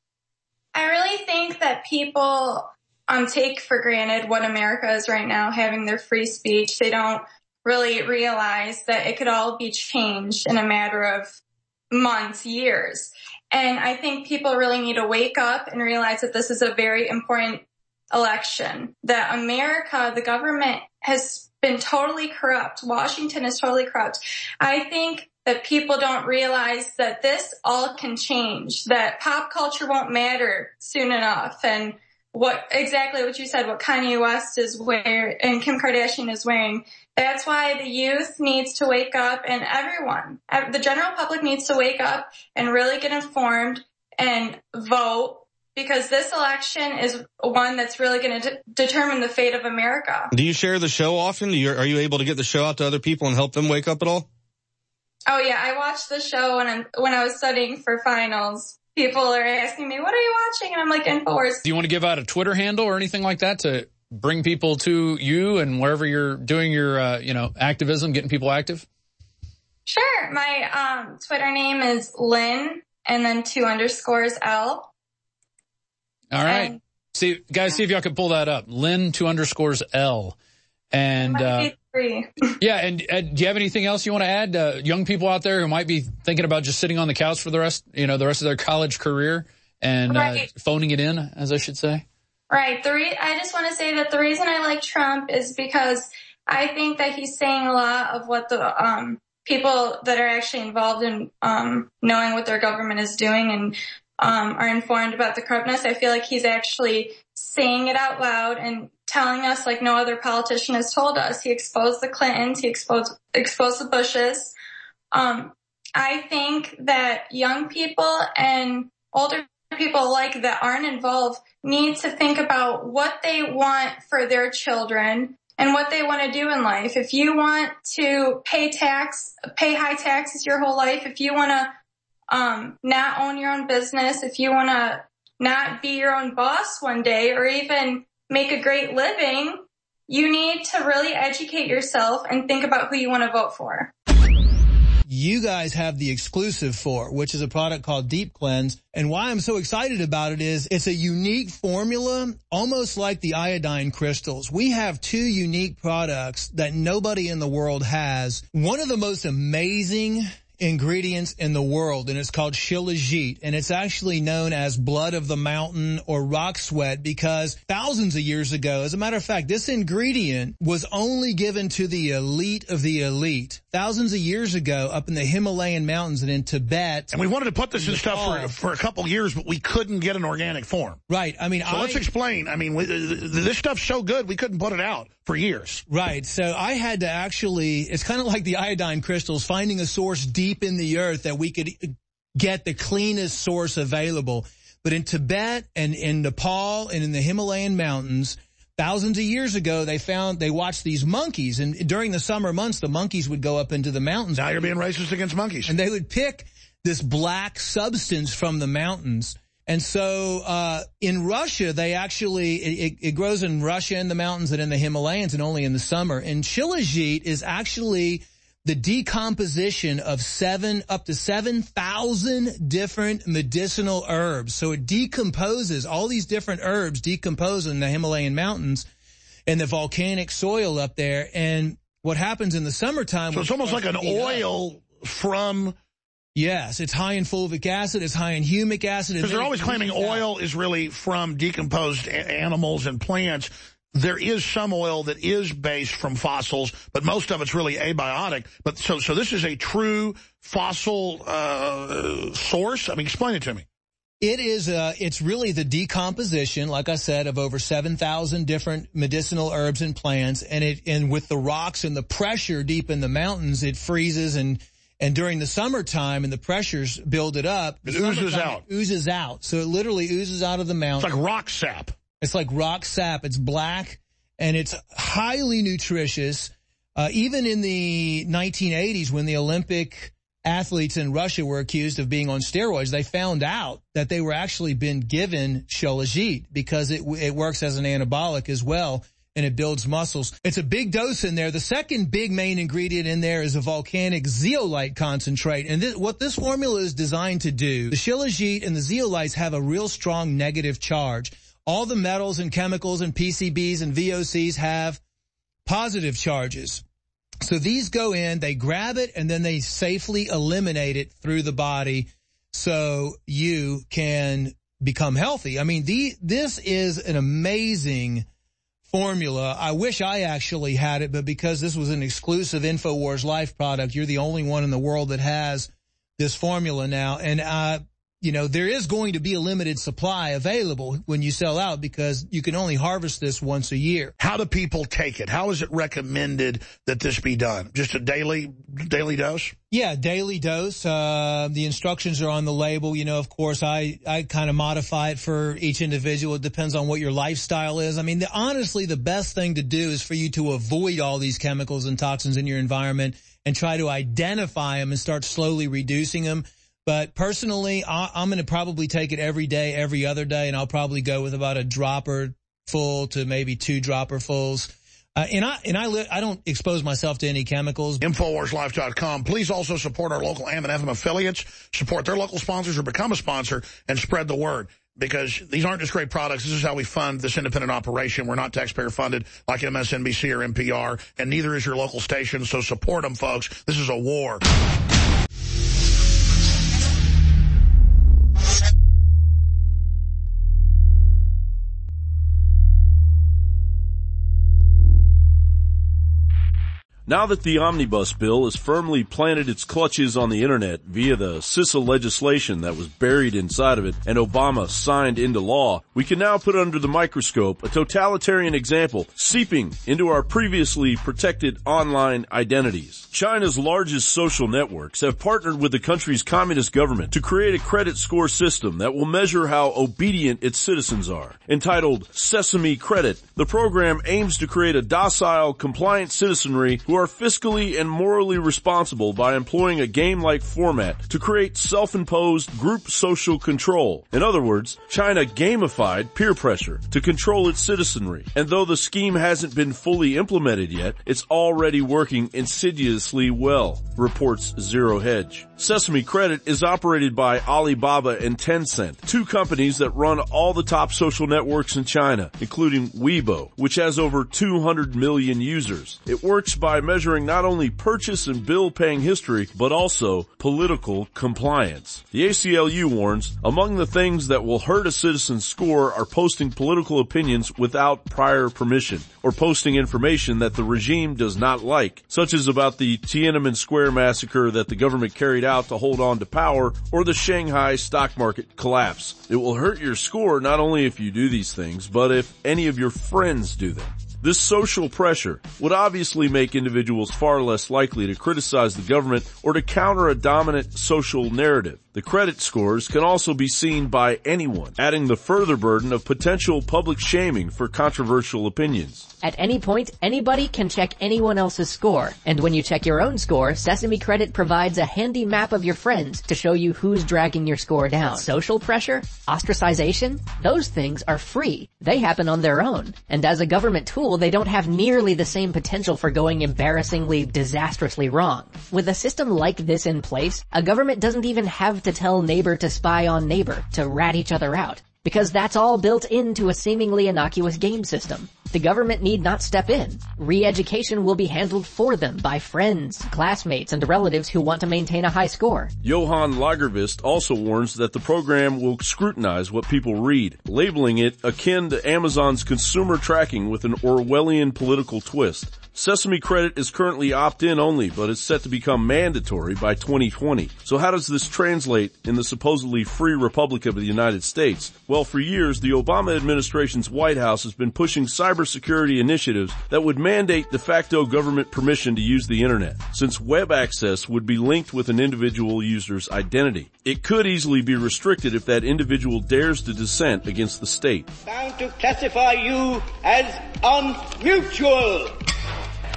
I really think that people um, take for granted what America is right now, having their free speech. They don't really realize that it could all be changed in a matter of months, years. And I think people really need to wake up and realize that this is a very important election, that America, the government has been totally corrupt. Washington is totally corrupt. I think that people don't realize that this all can change, that pop culture won't matter soon enough. And what exactly what you said, what Kanye West is wearing and Kim Kardashian is wearing, that's why the youth needs to wake up, and everyone, the general public needs to wake up and really get informed and vote, because this election is one that's really going to de- determine the fate of America. Do you share the show often? Do you, are you able to get the show out to other people and help them wake up at all? Oh yeah, I watched the show when I'm, when I was studying for finals. People are asking me, what are you watching? And I'm like, InfoWars. Do you want to give out a Twitter handle or anything like that to bring people to you and wherever you're doing your, uh, you know, activism, getting people active? Sure. My um, Twitter name is Lynn and then two underscores L. All right. And, see, guys, see if y'all can pull that up. Lynn two underscores L. And, uh, yeah. And uh, do you have anything else you want to add? Uh, young people out there who might be thinking about just sitting on the couch for the rest, you know, the rest of their college career and right. uh, phoning it in, as I should say. Right. The re- I just want to say that the reason I like Trump is because I think that he's saying a lot of what the, um, people that are actually involved in, um, knowing what their government is doing and, um, are informed about the corruptness. I feel like he's actually saying it out loud and telling us like no other politician has told us. He exposed the Clintons. He exposed, exposed the Bushes. Um, I think that young people and older people like that aren't involved need to think about what they want for their children and what they want to do in life. If you want to pay tax, pay high taxes your whole life, if you want to um not own your own business, if you want to not be your own boss one day or even make a great living, you need to really educate yourself and think about who you want to vote for. You guys have the exclusive for, which is a product called Deep Cleanse. And why I'm so excited about it is it's a unique formula, almost like the iodine crystals. We have two unique products that nobody in the world has. One of the most amazing ingredients in the world, and it's called Shilajit, and it's actually known as blood of the mountain or rock sweat because thousands of years ago, as a matter of fact, this ingredient was only given to the elite of the elite. Thousands of years ago up in the Himalayan mountains and in Tibet. And we wanted to put this in, in stuff for, for a couple years, but we couldn't get an organic form. Right. I mean, so I, let's explain. I mean, we, this stuff's so good, we couldn't put it out for years. Right. So I had to actually, it's kind of like the iodine crystals, finding a source deep in the earth that we could get the cleanest source available. But in Tibet and in Nepal and in the Himalayan mountains, thousands of years ago, they found, they watched these monkeys, and during the summer months, the monkeys would go up into the mountains. Now you're being racist against monkeys. And they would pick this black substance from the mountains. And so, uh, in Russia, they actually, it, it grows in Russia in the mountains and in the Himalayas and only in the summer. And Shilajit is actually the decomposition of seven, up to seven thousand different medicinal herbs. So it decomposes, all these different herbs decompose in the Himalayan mountains and the volcanic soil up there. And what happens in the summertime. So it's almost like an oil up, from. Yes, it's high in fulvic acid, it's high in humic acid. Because they're always claiming oil is really from decomposed animals and plants. There is some oil that is based from fossils, but most of it's really abiotic. But so, so this is a true fossil uh, source? I mean, explain it to me. It is, uh, it's really the decomposition, like I said, of over seven thousand different medicinal herbs and plants. And it, and with the rocks and the pressure deep in the mountains, it freezes and, and during the summertime and the pressures build it up. It oozes out. It oozes out. So it literally oozes out of the mountain. It's like rock sap. It's like rock sap. It's black and it's highly nutritious. Uh, even in the nineteen eighties when the Olympic athletes in Russia were accused of being on steroids, they found out that they were actually been given Shilajit because it, it works as an anabolic as well. and it builds muscles. It's a big dose in there. The second big main ingredient in there is a volcanic zeolite concentrate. And this, what this formula is designed to do, the Shilajit and the zeolites have a real strong negative charge. All the metals and chemicals and P C Bs and V O Cs have positive charges. So these go in, they grab it, and then they safely eliminate it through the body so you can become healthy. I mean, the, this is an amazing formula. I wish I actually had it, but because this was an exclusive InfoWars Life product, you're the only one in the world that has this formula now. And, uh, you know, there is going to be a limited supply available when you sell out because you can only harvest this once a year. How do people take it? How is it recommended that this be done? Just a daily, daily dose? Yeah, daily dose. Uh, the instructions are on the label. You know, of course, I, I kind of modify it for each individual. It depends on what your lifestyle is. I mean, the, honestly, the best thing to do is for you to avoid all these chemicals and toxins in your environment and try to identify them and start slowly reducing them. But personally, I'm going to probably take it every day, every other day, and I'll probably go with about a dropper full to maybe two dropper fulls. Uh, and I and I li- I don't expose myself to any chemicals. Infowars Life dot com. Please also support our local A M and F M affiliates, support their local sponsors or become a sponsor, and spread the word. Because these aren't just great products. This is how we fund this independent operation. We're not taxpayer funded like M S N B C or N P R, and neither is your local station. So support them, folks. This is a war. Now that the omnibus bill has firmly planted its clutches on the internet via the CISA legislation that was buried inside of it and Obama signed into law, we can now put under the microscope a totalitarian example seeping into our previously protected online identities. China's largest social networks have partnered with the country's communist government to create a credit score system that will measure how obedient its citizens are. Entitled Sesame Credit, the program aims to create a docile, compliant citizenry who are fiscally and morally responsible by employing a game-like format to create self-imposed group social control. In other words, China gamified peer pressure to control its citizenry. And though the scheme hasn't been fully implemented yet, it's already working insidiously well, reports Zero Hedge. Sesame Credit is operated by Alibaba and Tencent, two companies that run all the top social networks in China, including Weibo, which has over two hundred million users. It works by measuring not only purchase and bill paying history, but also political compliance. The A C L U warns, among the things that will hurt a citizen's score are posting political opinions without prior permission, or posting information that the regime does not like, such as about the Tiananmen Square massacre that the government carried out to hold on to power, or the Shanghai stock market collapse. It will hurt your score not only if you do these things, but if any of your friends do them. This social pressure would obviously make individuals far less likely to criticize the government or to counter a dominant social narrative. The credit scores can also be seen by anyone, adding the further burden of potential public shaming for controversial opinions. At any point, anybody can check anyone else's score. And when you check your own score, Sesame Credit provides a handy map of your friends to show you who's dragging your score down. Social pressure? Ostracization? Those things are free. They happen on their own. And as a government tool, they don't have nearly the same potential for going embarrassingly, disastrously wrong. With a system like this in place, a government doesn't even have to tell neighbor to spy on neighbor, to rat each other out, because that's all built into a seemingly innocuous game system. The government need not step in. Re-education will be handled for them by friends, classmates, and relatives who want to maintain a high score. Johan Lagervist also warns that the program will scrutinize what people read, labeling it akin to Amazon's consumer tracking with an Orwellian political twist. Sesame Credit is currently opt-in only, but is set to become mandatory by twenty twenty. So how does this translate in the supposedly free Republic of the United States? Well, for years, the Obama administration's White House has been pushing cybersecurity initiatives that would mandate de facto government permission to use the internet, since web access would be linked with an individual user's identity. It could easily be restricted if that individual dares to dissent against the state. Bound to classify you as unmutual.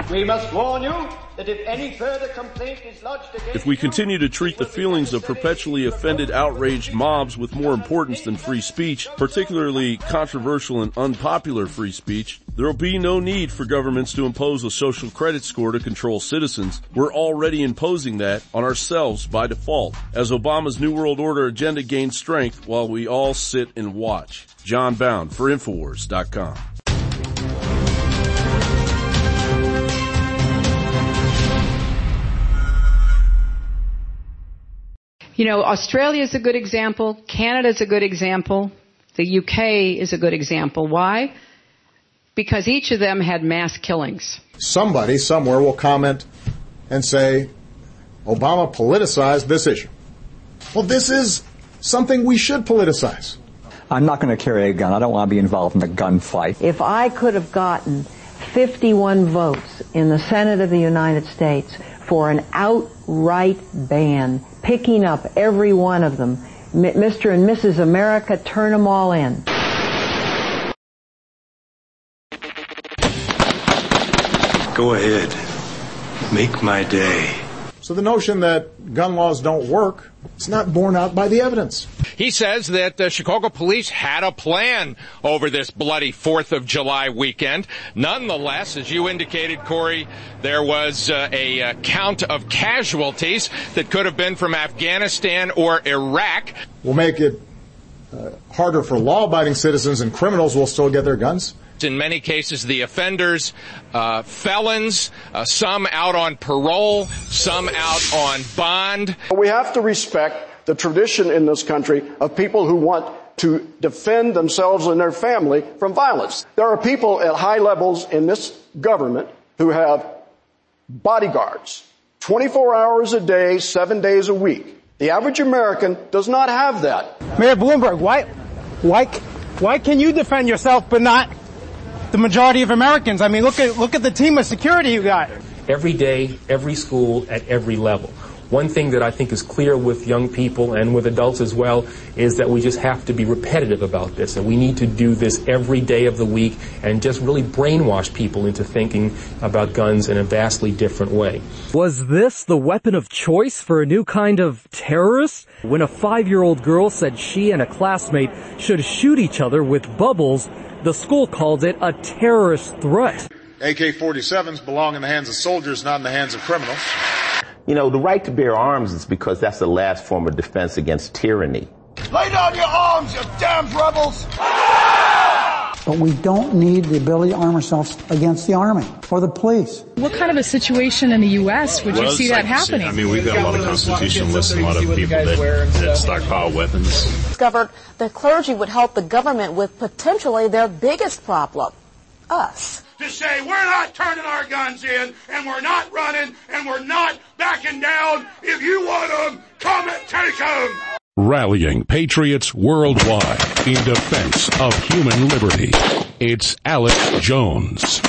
We must warn you that if any further complaint is lodged against If we continue to treat the feelings of perpetually offended, outraged mobs with more importance than free speech, particularly controversial and unpopular free speech, there will be no need for governments to impose a social credit score to control citizens. We're already imposing that on ourselves by default, as Obama's New World Order agenda gains strength while we all sit and watch. John Bound for Infowars dot com. You know, Australia is a good example. Canada is a good example. The U K is a good example. Why? Because each of them had mass killings. Somebody somewhere will comment and say, Obama politicized this issue. Well, this is something we should politicize. I'm not going to carry a gun. I don't want to be involved in a gunfight. If I could have gotten fifty-one votes in the Senate of the United States for an outright ban, picking up every one of them, Mister and Missus America, turn them all in. Go ahead. Make my day. So the notion that gun laws don't work, it's not borne out by the evidence. He says that the Chicago police had a plan over this bloody fourth of July weekend. Nonetheless, as you indicated, Corey, there was uh, a uh, count of casualties that could have been from Afghanistan or Iraq. We'll make it uh, harder for law-abiding citizens, and criminals will still get their guns. In many cases, the offenders, uh, felons, uh, some out on parole, some out on bond. We have to respect the tradition in this country of people who want to defend themselves and their family from violence. There are people at high levels in this government who have bodyguards, twenty-four hours a day, seven days a week. The average American does not have that. Mayor Bloomberg, why, why, why can you defend yourself but not the majority of Americans? I mean, look at look at the team of security you got. Every day, every school, at every level. One thing that I think is clear with young people and with adults as well is that we just have to be repetitive about this, and we need to do this every day of the week and just really brainwash people into thinking about guns in a vastly different way. Was this the weapon of choice for a new kind of terrorist? When a five-year-old girl said she and a classmate should shoot each other with bubbles, the school called it a terrorist threat. A K forty-sevens belong in the hands of soldiers, not in the hands of criminals. You know, the right to bear arms is because that's the last form of defense against tyranny. Lay down your arms, you damn rebels! But we don't need the ability to arm ourselves against the Army or the police. What kind of a situation in the U S would well, you see that like happening? I mean, we've got a lot of constitutionalists and a lot of people that, that stockpile weapons. Discovered the clergy would help the government with potentially their biggest problem, us. To say we're not turning our guns in, and we're not running, and we're not backing down. If you want them, come and take them. Rallying patriots worldwide in defense of human liberty. It's Alex Jones.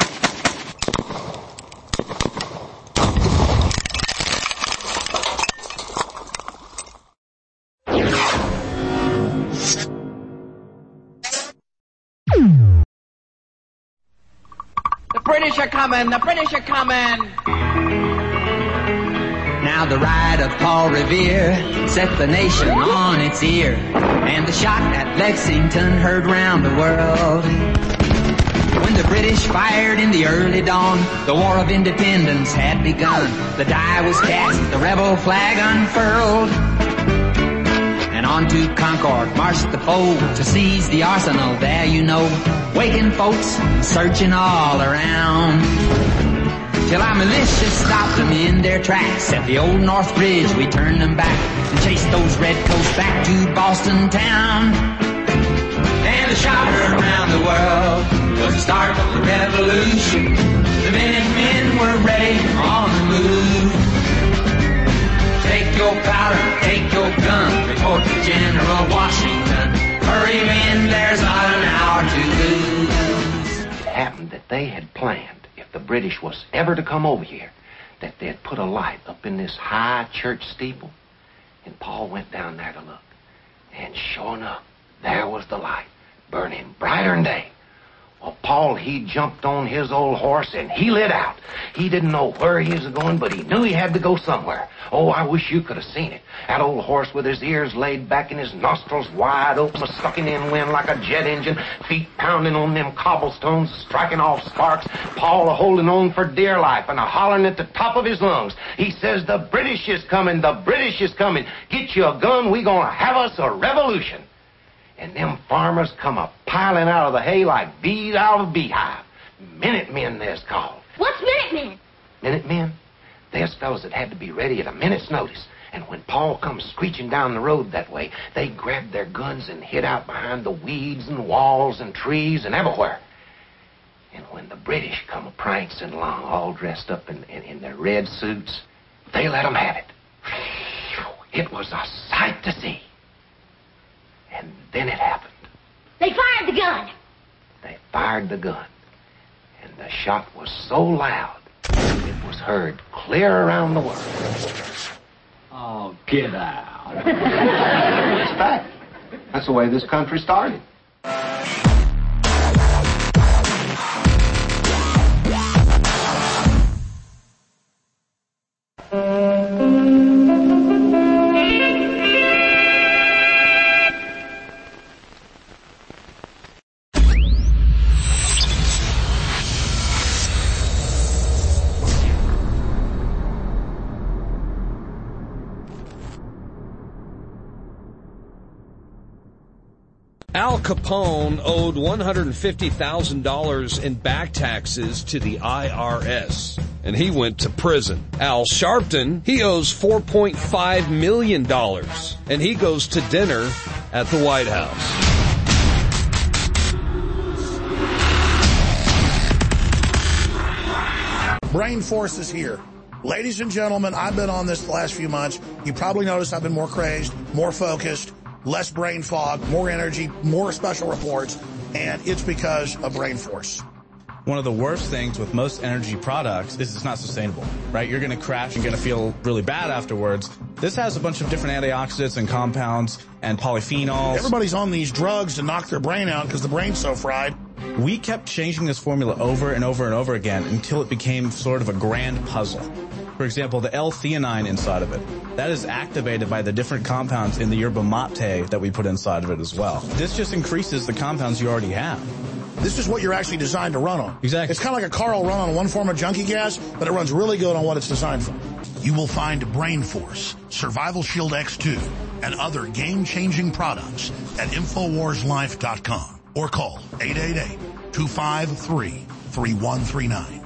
The British are coming, the British are coming. Now the ride of Paul Revere set the nation on its ear, and the shot at Lexington heard round the world. When the British fired in the early dawn, the War of Independence had begun. The die was cast, the rebel flag unfurled, and on to Concord marched the foe to seize the arsenal. There you know, waking folks, searching all around, till our militia stopped them in their tracks. At the old North Bridge we turned them back and chased those redcoats back to Boston town. And the shout heard around the world was the start of the revolution. The Minutemen were ready on the move. Take your powder, take your gun, report to General Washington. Hurry in, there's not an hour to lose. It happened that they had planned, if the British was ever to come over here, that they'd put a light up in this high church steeple. And Paul went down there to look. And sure enough, there was the light, burning brighter than day. Well, Paul, he jumped on his old horse and he lit out. He didn't know where he was going, but he knew he had to go somewhere. Oh, I wish you could have seen it. That old horse with his ears laid back and his nostrils wide open, sucking in wind like a jet engine, feet pounding on them cobblestones, striking off sparks. Paul a-holding on for dear life and a-hollering at the top of his lungs. He says, the British is coming, the British is coming. Get you a gun, we gonna have us a revolution. And them farmers come a-piling out of the hay like bees out of a beehive. Minutemen, they's called. What's Minutemen? Minutemen? There's fellas that had to be ready at a minute's notice. And when Paul comes screeching down the road that way, they grabbed their guns and hid out behind the weeds and walls and trees and everywhere. And when the British come a-prancing along, all dressed up in, in, in their red suits, they let 'em have it. It was a sight to see. And then it happened. They fired the gun. They fired the gun. And the shot was so loud, it was heard clear around the world. Oh, get out. It's fact. That's the way this country started. Al Capone owed one hundred fifty thousand dollars in back taxes to the I R S, and he went to prison. Al Sharpton, he owes four point five million dollars, and he goes to dinner at the White House. Brain Force is here. Ladies and gentlemen, I've been on this the last few months. You probably noticed I've been more crazed, more focused, less brain fog, more energy, more special reports, and it's because of Brain Force. One of the worst things with most energy products is it's not sustainable, right? You're going to crash and going to feel really bad afterwards. This has a bunch of different antioxidants and compounds and polyphenols. Everybody's on these drugs to knock their brain out because the brain's so fried. We kept changing this formula over and over and over again until it became sort of a grand puzzle. For example, the L-theanine inside of it, that is activated by the different compounds in the yerba mate that we put inside of it as well. This just increases the compounds you already have. This is what you're actually designed to run on. Exactly. It's kind of like a car will run on one form of junkie gas, but it runs really good on what it's designed for. You will find Brain Force, Survival Shield X two, and other game-changing products at Infowars Life dot com or call eight eight eight, two five three, three one three nine.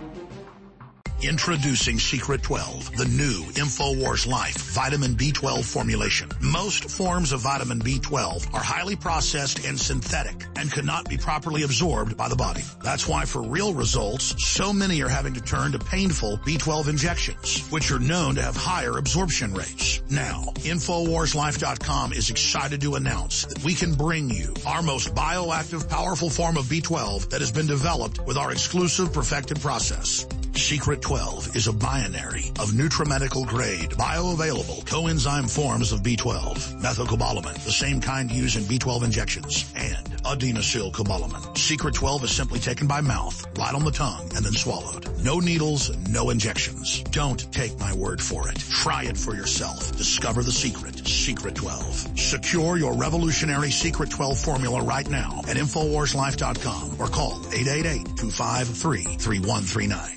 Introducing Secret twelve, the new InfoWars Life vitamin B twelve formulation. Most forms of vitamin B twelve are highly processed and synthetic and cannot be properly absorbed by the body. That's why for real results, so many are having to turn to painful B twelve injections, which are known to have higher absorption rates. Now, Infowars Life dot com is excited to announce that we can bring you our most bioactive, powerful form of B twelve that has been developed with our exclusive perfected process. Secret twelve is a binary of nutramedical grade, bioavailable coenzyme forms of B twelve, methylcobalamin, the same kind used in B twelve injections, and adenosylcobalamin. Secret twelve is simply taken by mouth, right on the tongue, and then swallowed. No needles, no injections. Don't take my word for it. Try it for yourself. Discover the secret. Secret twelve. Secure your revolutionary Secret twelve formula right now at Infowars Life dot com or call eight eight eight, two five three, three one three nine.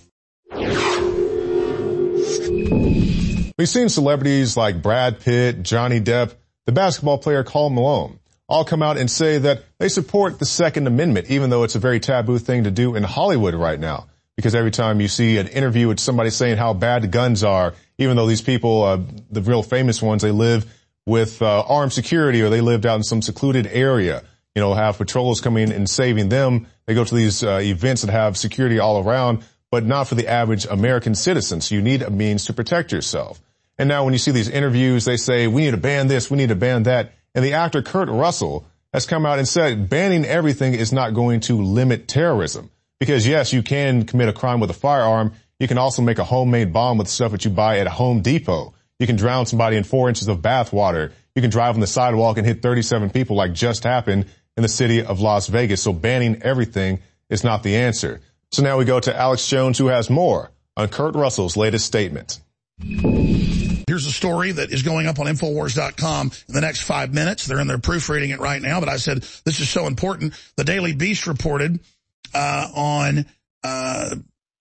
We've seen celebrities like Brad Pitt, Johnny Depp, the basketball player Karl Malone, all come out and say that they support the Second Amendment, even though it's a very taboo thing to do in Hollywood right now. Because every time you see an interview with somebody saying how bad the guns are, even though these people, uh, the real famous ones, they live with uh, armed security or they lived out in some secluded area, you know, have patrols coming and saving them. They go to these uh, events that have security all around, but not for the average American citizen. So you need a means to protect yourself. And now when you see these interviews, they say, we need to ban this, we need to ban that. And the actor Kurt Russell has come out and said banning everything is not going to limit terrorism. Because yes, you can commit a crime with a firearm. You can also make a homemade bomb with stuff that you buy at a Home Depot. You can drown somebody in four inches of bath water. You can drive on the sidewalk and hit thirty-seven people like just happened in the city of Las Vegas. So banning everything is not the answer. So now we go to Alex Jones, who has more on Kurt Russell's latest statement. Here's a story that is going up on Infowars dot com in the next five minutes. They're in there proofreading it right now, but I said this is so important. The Daily Beast reported uh, on, uh,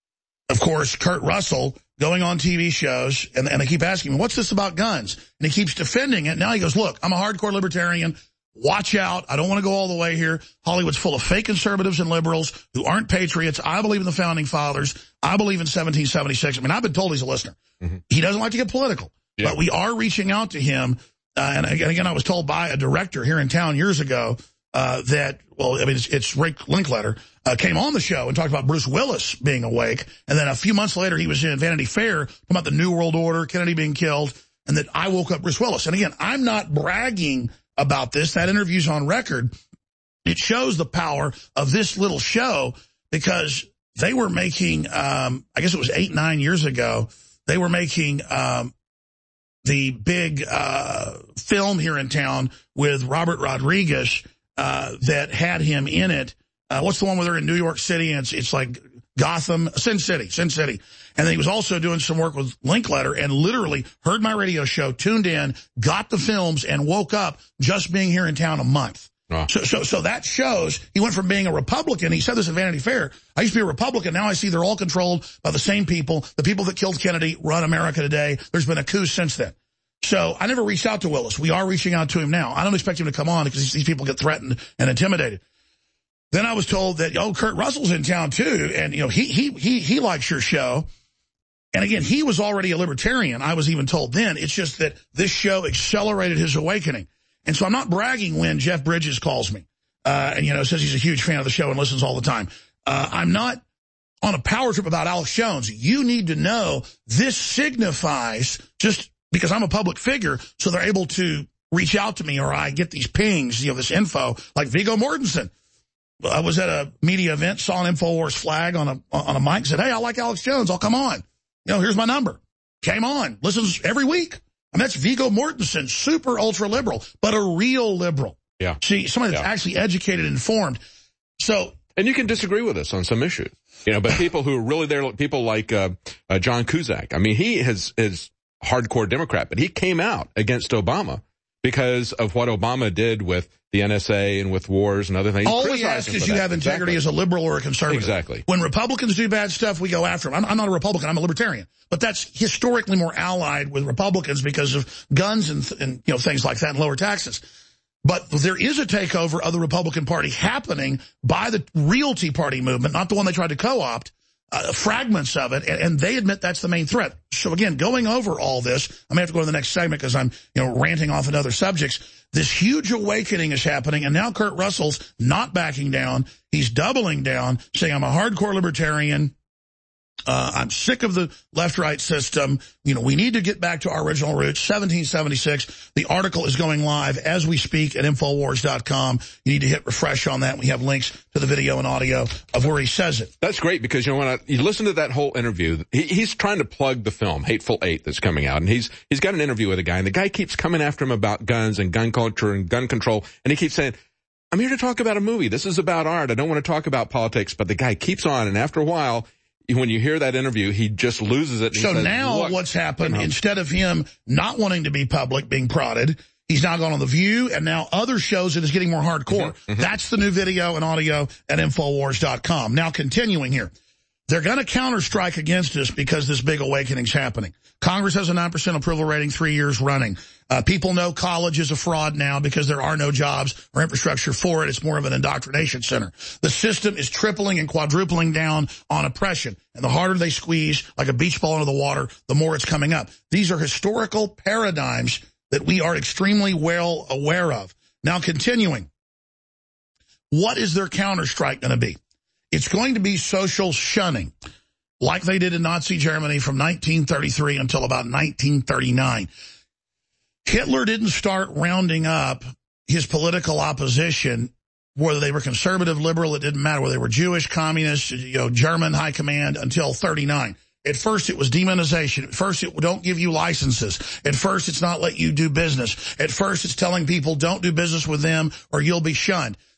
of course, Kurt Russell going on T V shows, and, and they keep asking me, what's this about guns? And he keeps defending it. Now he goes, look, I'm a hardcore libertarian. Watch out. I don't want to go all the way here. Hollywood's full of fake conservatives and liberals who aren't patriots. I believe in the founding fathers. I believe in seventeen seventy-six. I mean, I've been told he's a listener. Mm-hmm. He doesn't like to get political, yeah. but we are reaching out to him. Uh, and again, again, I was told by a director here in town years ago uh, that, well, I mean, it's, it's Rick Linkletter, uh, came on the show and talked about Bruce Willis being awake. And then a few months later, he was in Vanity Fair talking about the New World Order, Kennedy being killed, and that I woke up Bruce Willis. And again, I'm not bragging about this. That interview's on record. It shows the power of this little show because they were making, um, I guess it was eight, nine years ago, they were making um, the big uh, film here in town with Robert Rodriguez uh, that had him in it. Uh, what's the one where they're in New York City and it's, it's like Gotham, Sin City, Sin City. And then he was also doing some work with Linkletter and literally heard my radio show, tuned in, got the films, and woke up just being here in town a month. Oh. So, so, so that shows he went from being a Republican. He said this at Vanity Fair. I used to be a Republican. Now I see they're all controlled by the same people. The people that killed Kennedy run America today. There's been a coup since then. So I never reached out to Willis. We are reaching out to him now. I don't expect him to come on because these people get threatened and intimidated. Then I was told that, oh, Kurt Russell's in town too. And, you know, he, he, he, he likes your show. And again, he was already a libertarian. I was even told then. It's just that this show accelerated his awakening. And so I'm not bragging when Jeff Bridges calls me, uh, and, you know, says he's a huge fan of the show and listens all the time. Uh, I'm not on a power trip about Alex Jones. You need to know this signifies just because I'm a public figure, so they're able to reach out to me or I get these pings, you know, this info, like Viggo Mortensen. I was at a media event, saw an InfoWars flag on a on a mic, said, hey, I like Alex Jones. I'll come on. You know, here's my number. Came on. Listens every week. And that's Viggo Mortensen, super ultra liberal, but a real liberal. Yeah. See, somebody that's yeah. actually educated and informed. So, and you can disagree with us on some issues, you know, but people who are really there, people like uh, uh, John Cusack. I mean, he is is hardcore Democrat, but he came out against Obama because of what Obama did with the N S A and with wars and other things. All we ask is you have integrity exactly. as a liberal or a conservative. Exactly. When Republicans do bad stuff, we go after them. I'm, I'm not a Republican. I'm a libertarian. But that's historically more allied with Republicans because of guns and, and you know things like that and lower taxes. But there is a takeover of the Republican Party happening by the real Tea Party movement, not the one they tried to co-opt, uh, fragments of it, and, and they admit that's the main threat. So again, going over all this, I'm going to have to go to the next segment because I'm you know ranting off into other subjects. This huge awakening is happening, and now Kurt Russell's not backing down. He's doubling down, saying, I'm a hardcore libertarian. Uh, I'm sick of the left-right system. You know, we need to get back to our original roots, seventeen seventy-six. The article is going live as we speak at Infowars dot com. You need to hit refresh on that. We have links to the video and audio of where he says it. That's great because, you know, when I, you listen to that whole interview, he, he's trying to plug the film, Hateful Eight, that's coming out. And he's he's got an interview with a guy, and the guy keeps coming after him about guns and gun culture and gun control. And he keeps saying, I'm here to talk about a movie. This is about art. I don't want to talk about politics. But the guy keeps on, and after a while, when you hear that interview, he just loses it. And so he says, now Look, what's happened, you know, instead of him not wanting to be public, being prodded, he's now gone on The View, and now other shows it is getting more hardcore. Mm-hmm, mm-hmm. That's the new video and audio at Infowars dot com. Now, continuing here. They're going to counter-strike against us because this big awakening's happening. Congress has a nine percent approval rating three years running. Uh, people know college is a fraud now because there are no jobs or infrastructure for it. It's more of an indoctrination center. The system is tripling and quadrupling down on oppression. And the harder they squeeze, like a beach ball into the water, the more it's coming up. These are historical paradigms that we are extremely well aware of. Now, continuing. What is their counter-strike going to be? It's going to be social shunning, like they did in Nazi Germany from nineteen thirty-three until about nineteen thirty-nine. Hitler didn't start rounding up his political opposition, whether they were conservative, liberal, it didn't matter, whether they were Jewish, communist, you know, German high command, until thirty-nine. At first, it was demonization. At first, it don't give you licenses. At first, it's not let you do business. At first, it's telling people don't do business with them or you'll be shunned.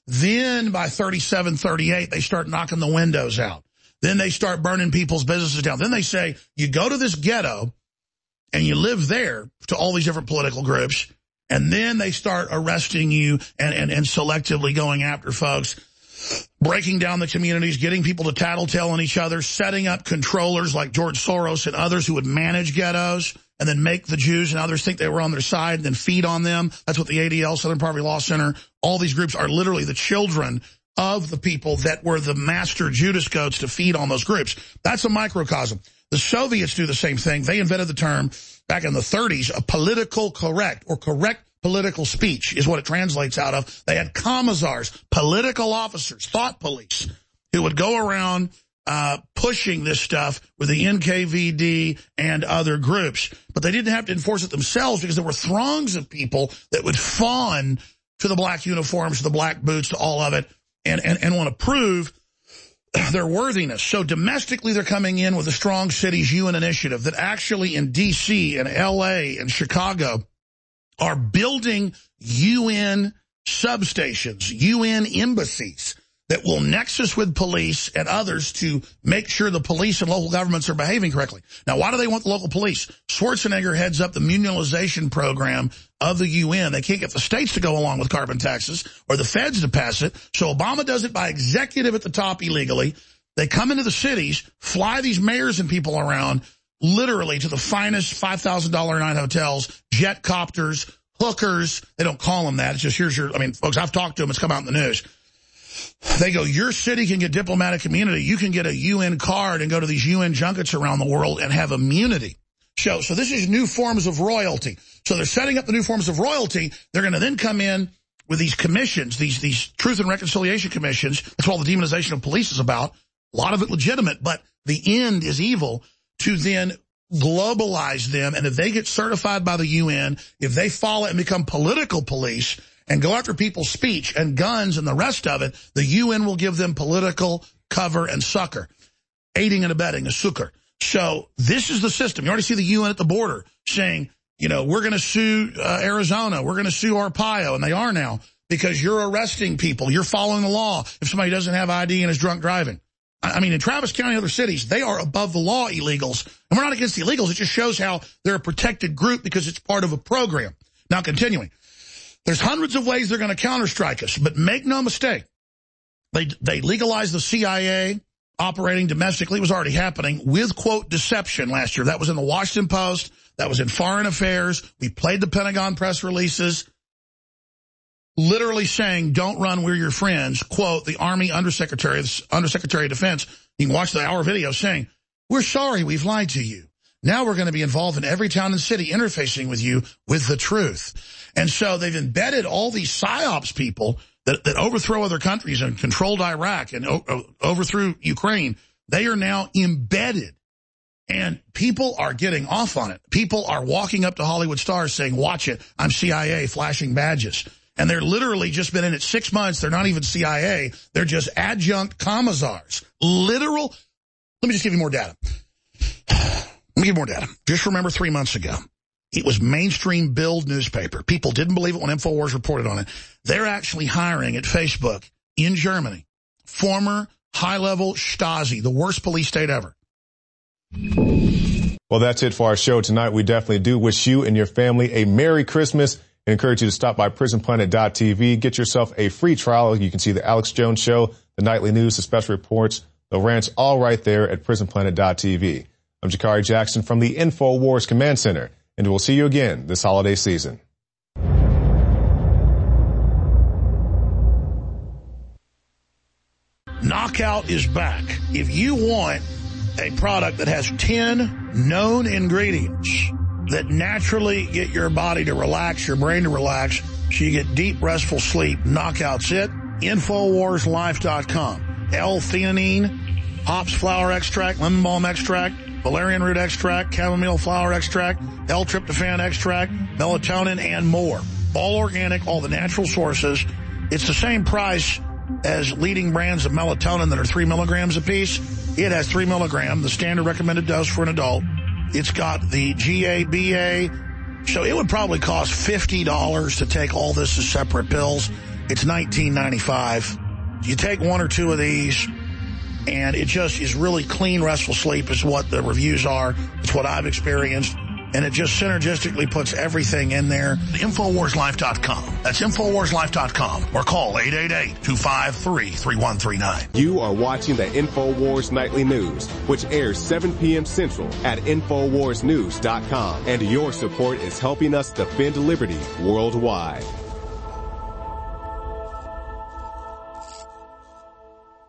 Then by thirty-seven, thirty-eight, they start knocking the windows out. Then they start burning people's businesses down. Then they say, you go to this ghetto and you live there, to all these different political groups, and then they start arresting you and, and, and selectively going after folks, breaking down the communities, getting people to tattletale on each other, setting up controllers like George Soros and others who would manage ghettos and then make the Jews and others think they were on their side and then feed on them. That's what the A D L, Southern Poverty Law Center, all these groups are literally the children of the people that were the master Judas goats to feed on those groups. That's a microcosm. The Soviets do the same thing. They invented the term back in the thirties, a political correct or correct political speech is what it translates out of. They had commissars, political officers, thought police, who would go around uh, pushing this stuff with the N K V D and other groups. But they didn't have to enforce it themselves because there were throngs of people that would fawn to the black uniforms, to the black boots, to all of it, and, and, and want to prove their worthiness. So domestically, they're coming in with a Strong Cities U N initiative that actually in D C and L A and Chicago are building U N substations, U N embassies that will nexus with police and others to make sure the police and local governments are behaving correctly. Now, why do they want the local police? Schwarzenegger heads up the munionization program of the U N. They can't get the states to go along with carbon taxes or the feds to pass it. So Obama does it by executive at the top illegally. They come into the cities, fly these mayors and people around literally to the finest five thousand dollar a night hotels, jet copters, hookers. They don't call them that. It's just, here's your, I mean, folks, I've talked to them. It's come out in the news. They go, your city can get diplomatic immunity. You can get a U N card and go to these U N junkets around the world and have immunity. So, so this is new forms of royalty. So they're setting up the new forms of royalty. They're going to then come in with these commissions, these, these truth and reconciliation commissions. That's what all the demonization of police is about. A lot of it legitimate, but the end is evil, to then globalize them. And if they get certified by the U N, if they follow it and become political police and go after people's speech and guns and the rest of it, the U N will give them political cover and succor, aiding and abetting, a succor. So this is the system. You already see the U N at the border saying, you know, we're going to sue uh, Arizona. We're going to sue Arpaio. And they are now, because you're arresting people. You're following the law if somebody doesn't have I D and is drunk driving. I mean, in Travis County and other cities, they are above the law illegals. And we're not against the illegals. It just shows how they're a protected group because it's part of a program. Now, continuing. There's hundreds of ways they're going to counterstrike us, but make no mistake. They, they legalized the C I A operating domestically. It was already happening with, quote, deception last year. That was in the Washington Post. That was in Foreign Affairs. We played the Pentagon press releases, literally saying, don't run, we're your friends. Quote, the Army Undersecretary, Undersecretary of Defense, you can watch the hour video saying, we're sorry we've lied to you. Now we're going to be involved in every town and city interfacing with you with the truth. And so they've embedded all these PSYOPs people that, that overthrow other countries and controlled Iraq and o overthrew Ukraine. They are now embedded. And people are getting off on it. People are walking up to Hollywood stars saying, watch it, I'm C I A, flashing badges. And they're literally just been in it six months. They're not even C I A. They're just adjunct commissars. Literal. Let me just give you more data. Let me give you more data. Just remember three months ago, it was mainstream Bild newspaper. People didn't believe it when InfoWars reported on it. They're actually hiring at Facebook in Germany former high-level Stasi, the worst police state ever. Well, that's it for our show tonight. We definitely do wish you and your family a Merry Christmas and encourage you to stop by prison planet dot T V. Get yourself a free trial. You can see the Alex Jones Show, the nightly news, the special reports, the rants, all right there at prison planet dot T V. I'm Jakari Jackson from the InfoWars Command Center, and we'll see you again this holiday season. Knockout is back. If you want a product that has ten known ingredients that naturally get your body to relax, your brain to relax, so you get deep, restful sleep, Knockout's it. Infowars Life dot com. L-theanine, hops flower extract, lemon balm extract, valerian root extract, chamomile flower extract, L-tryptophan extract, melatonin, and more. All organic, all the natural sources. It's the same price as leading brands of melatonin that are three milligrams a piece. It has three milligrams, the standard recommended dose for an adult. It's got the G A B A. So it would probably cost fifty dollars to take all this as separate pills. It's nineteen ninety-five. You take one or two of these, and it just is really clean, restful sleep is what the reviews are. It's what I've experienced. And it just synergistically puts everything in there. Infowars Life dot com. That's Infowars Life dot com. Or call eight eight eight, two five three, three one three nine. You are watching the Infowars Nightly News, which airs seven p.m. Central at Infowars News dot com. And your support is helping us defend liberty worldwide.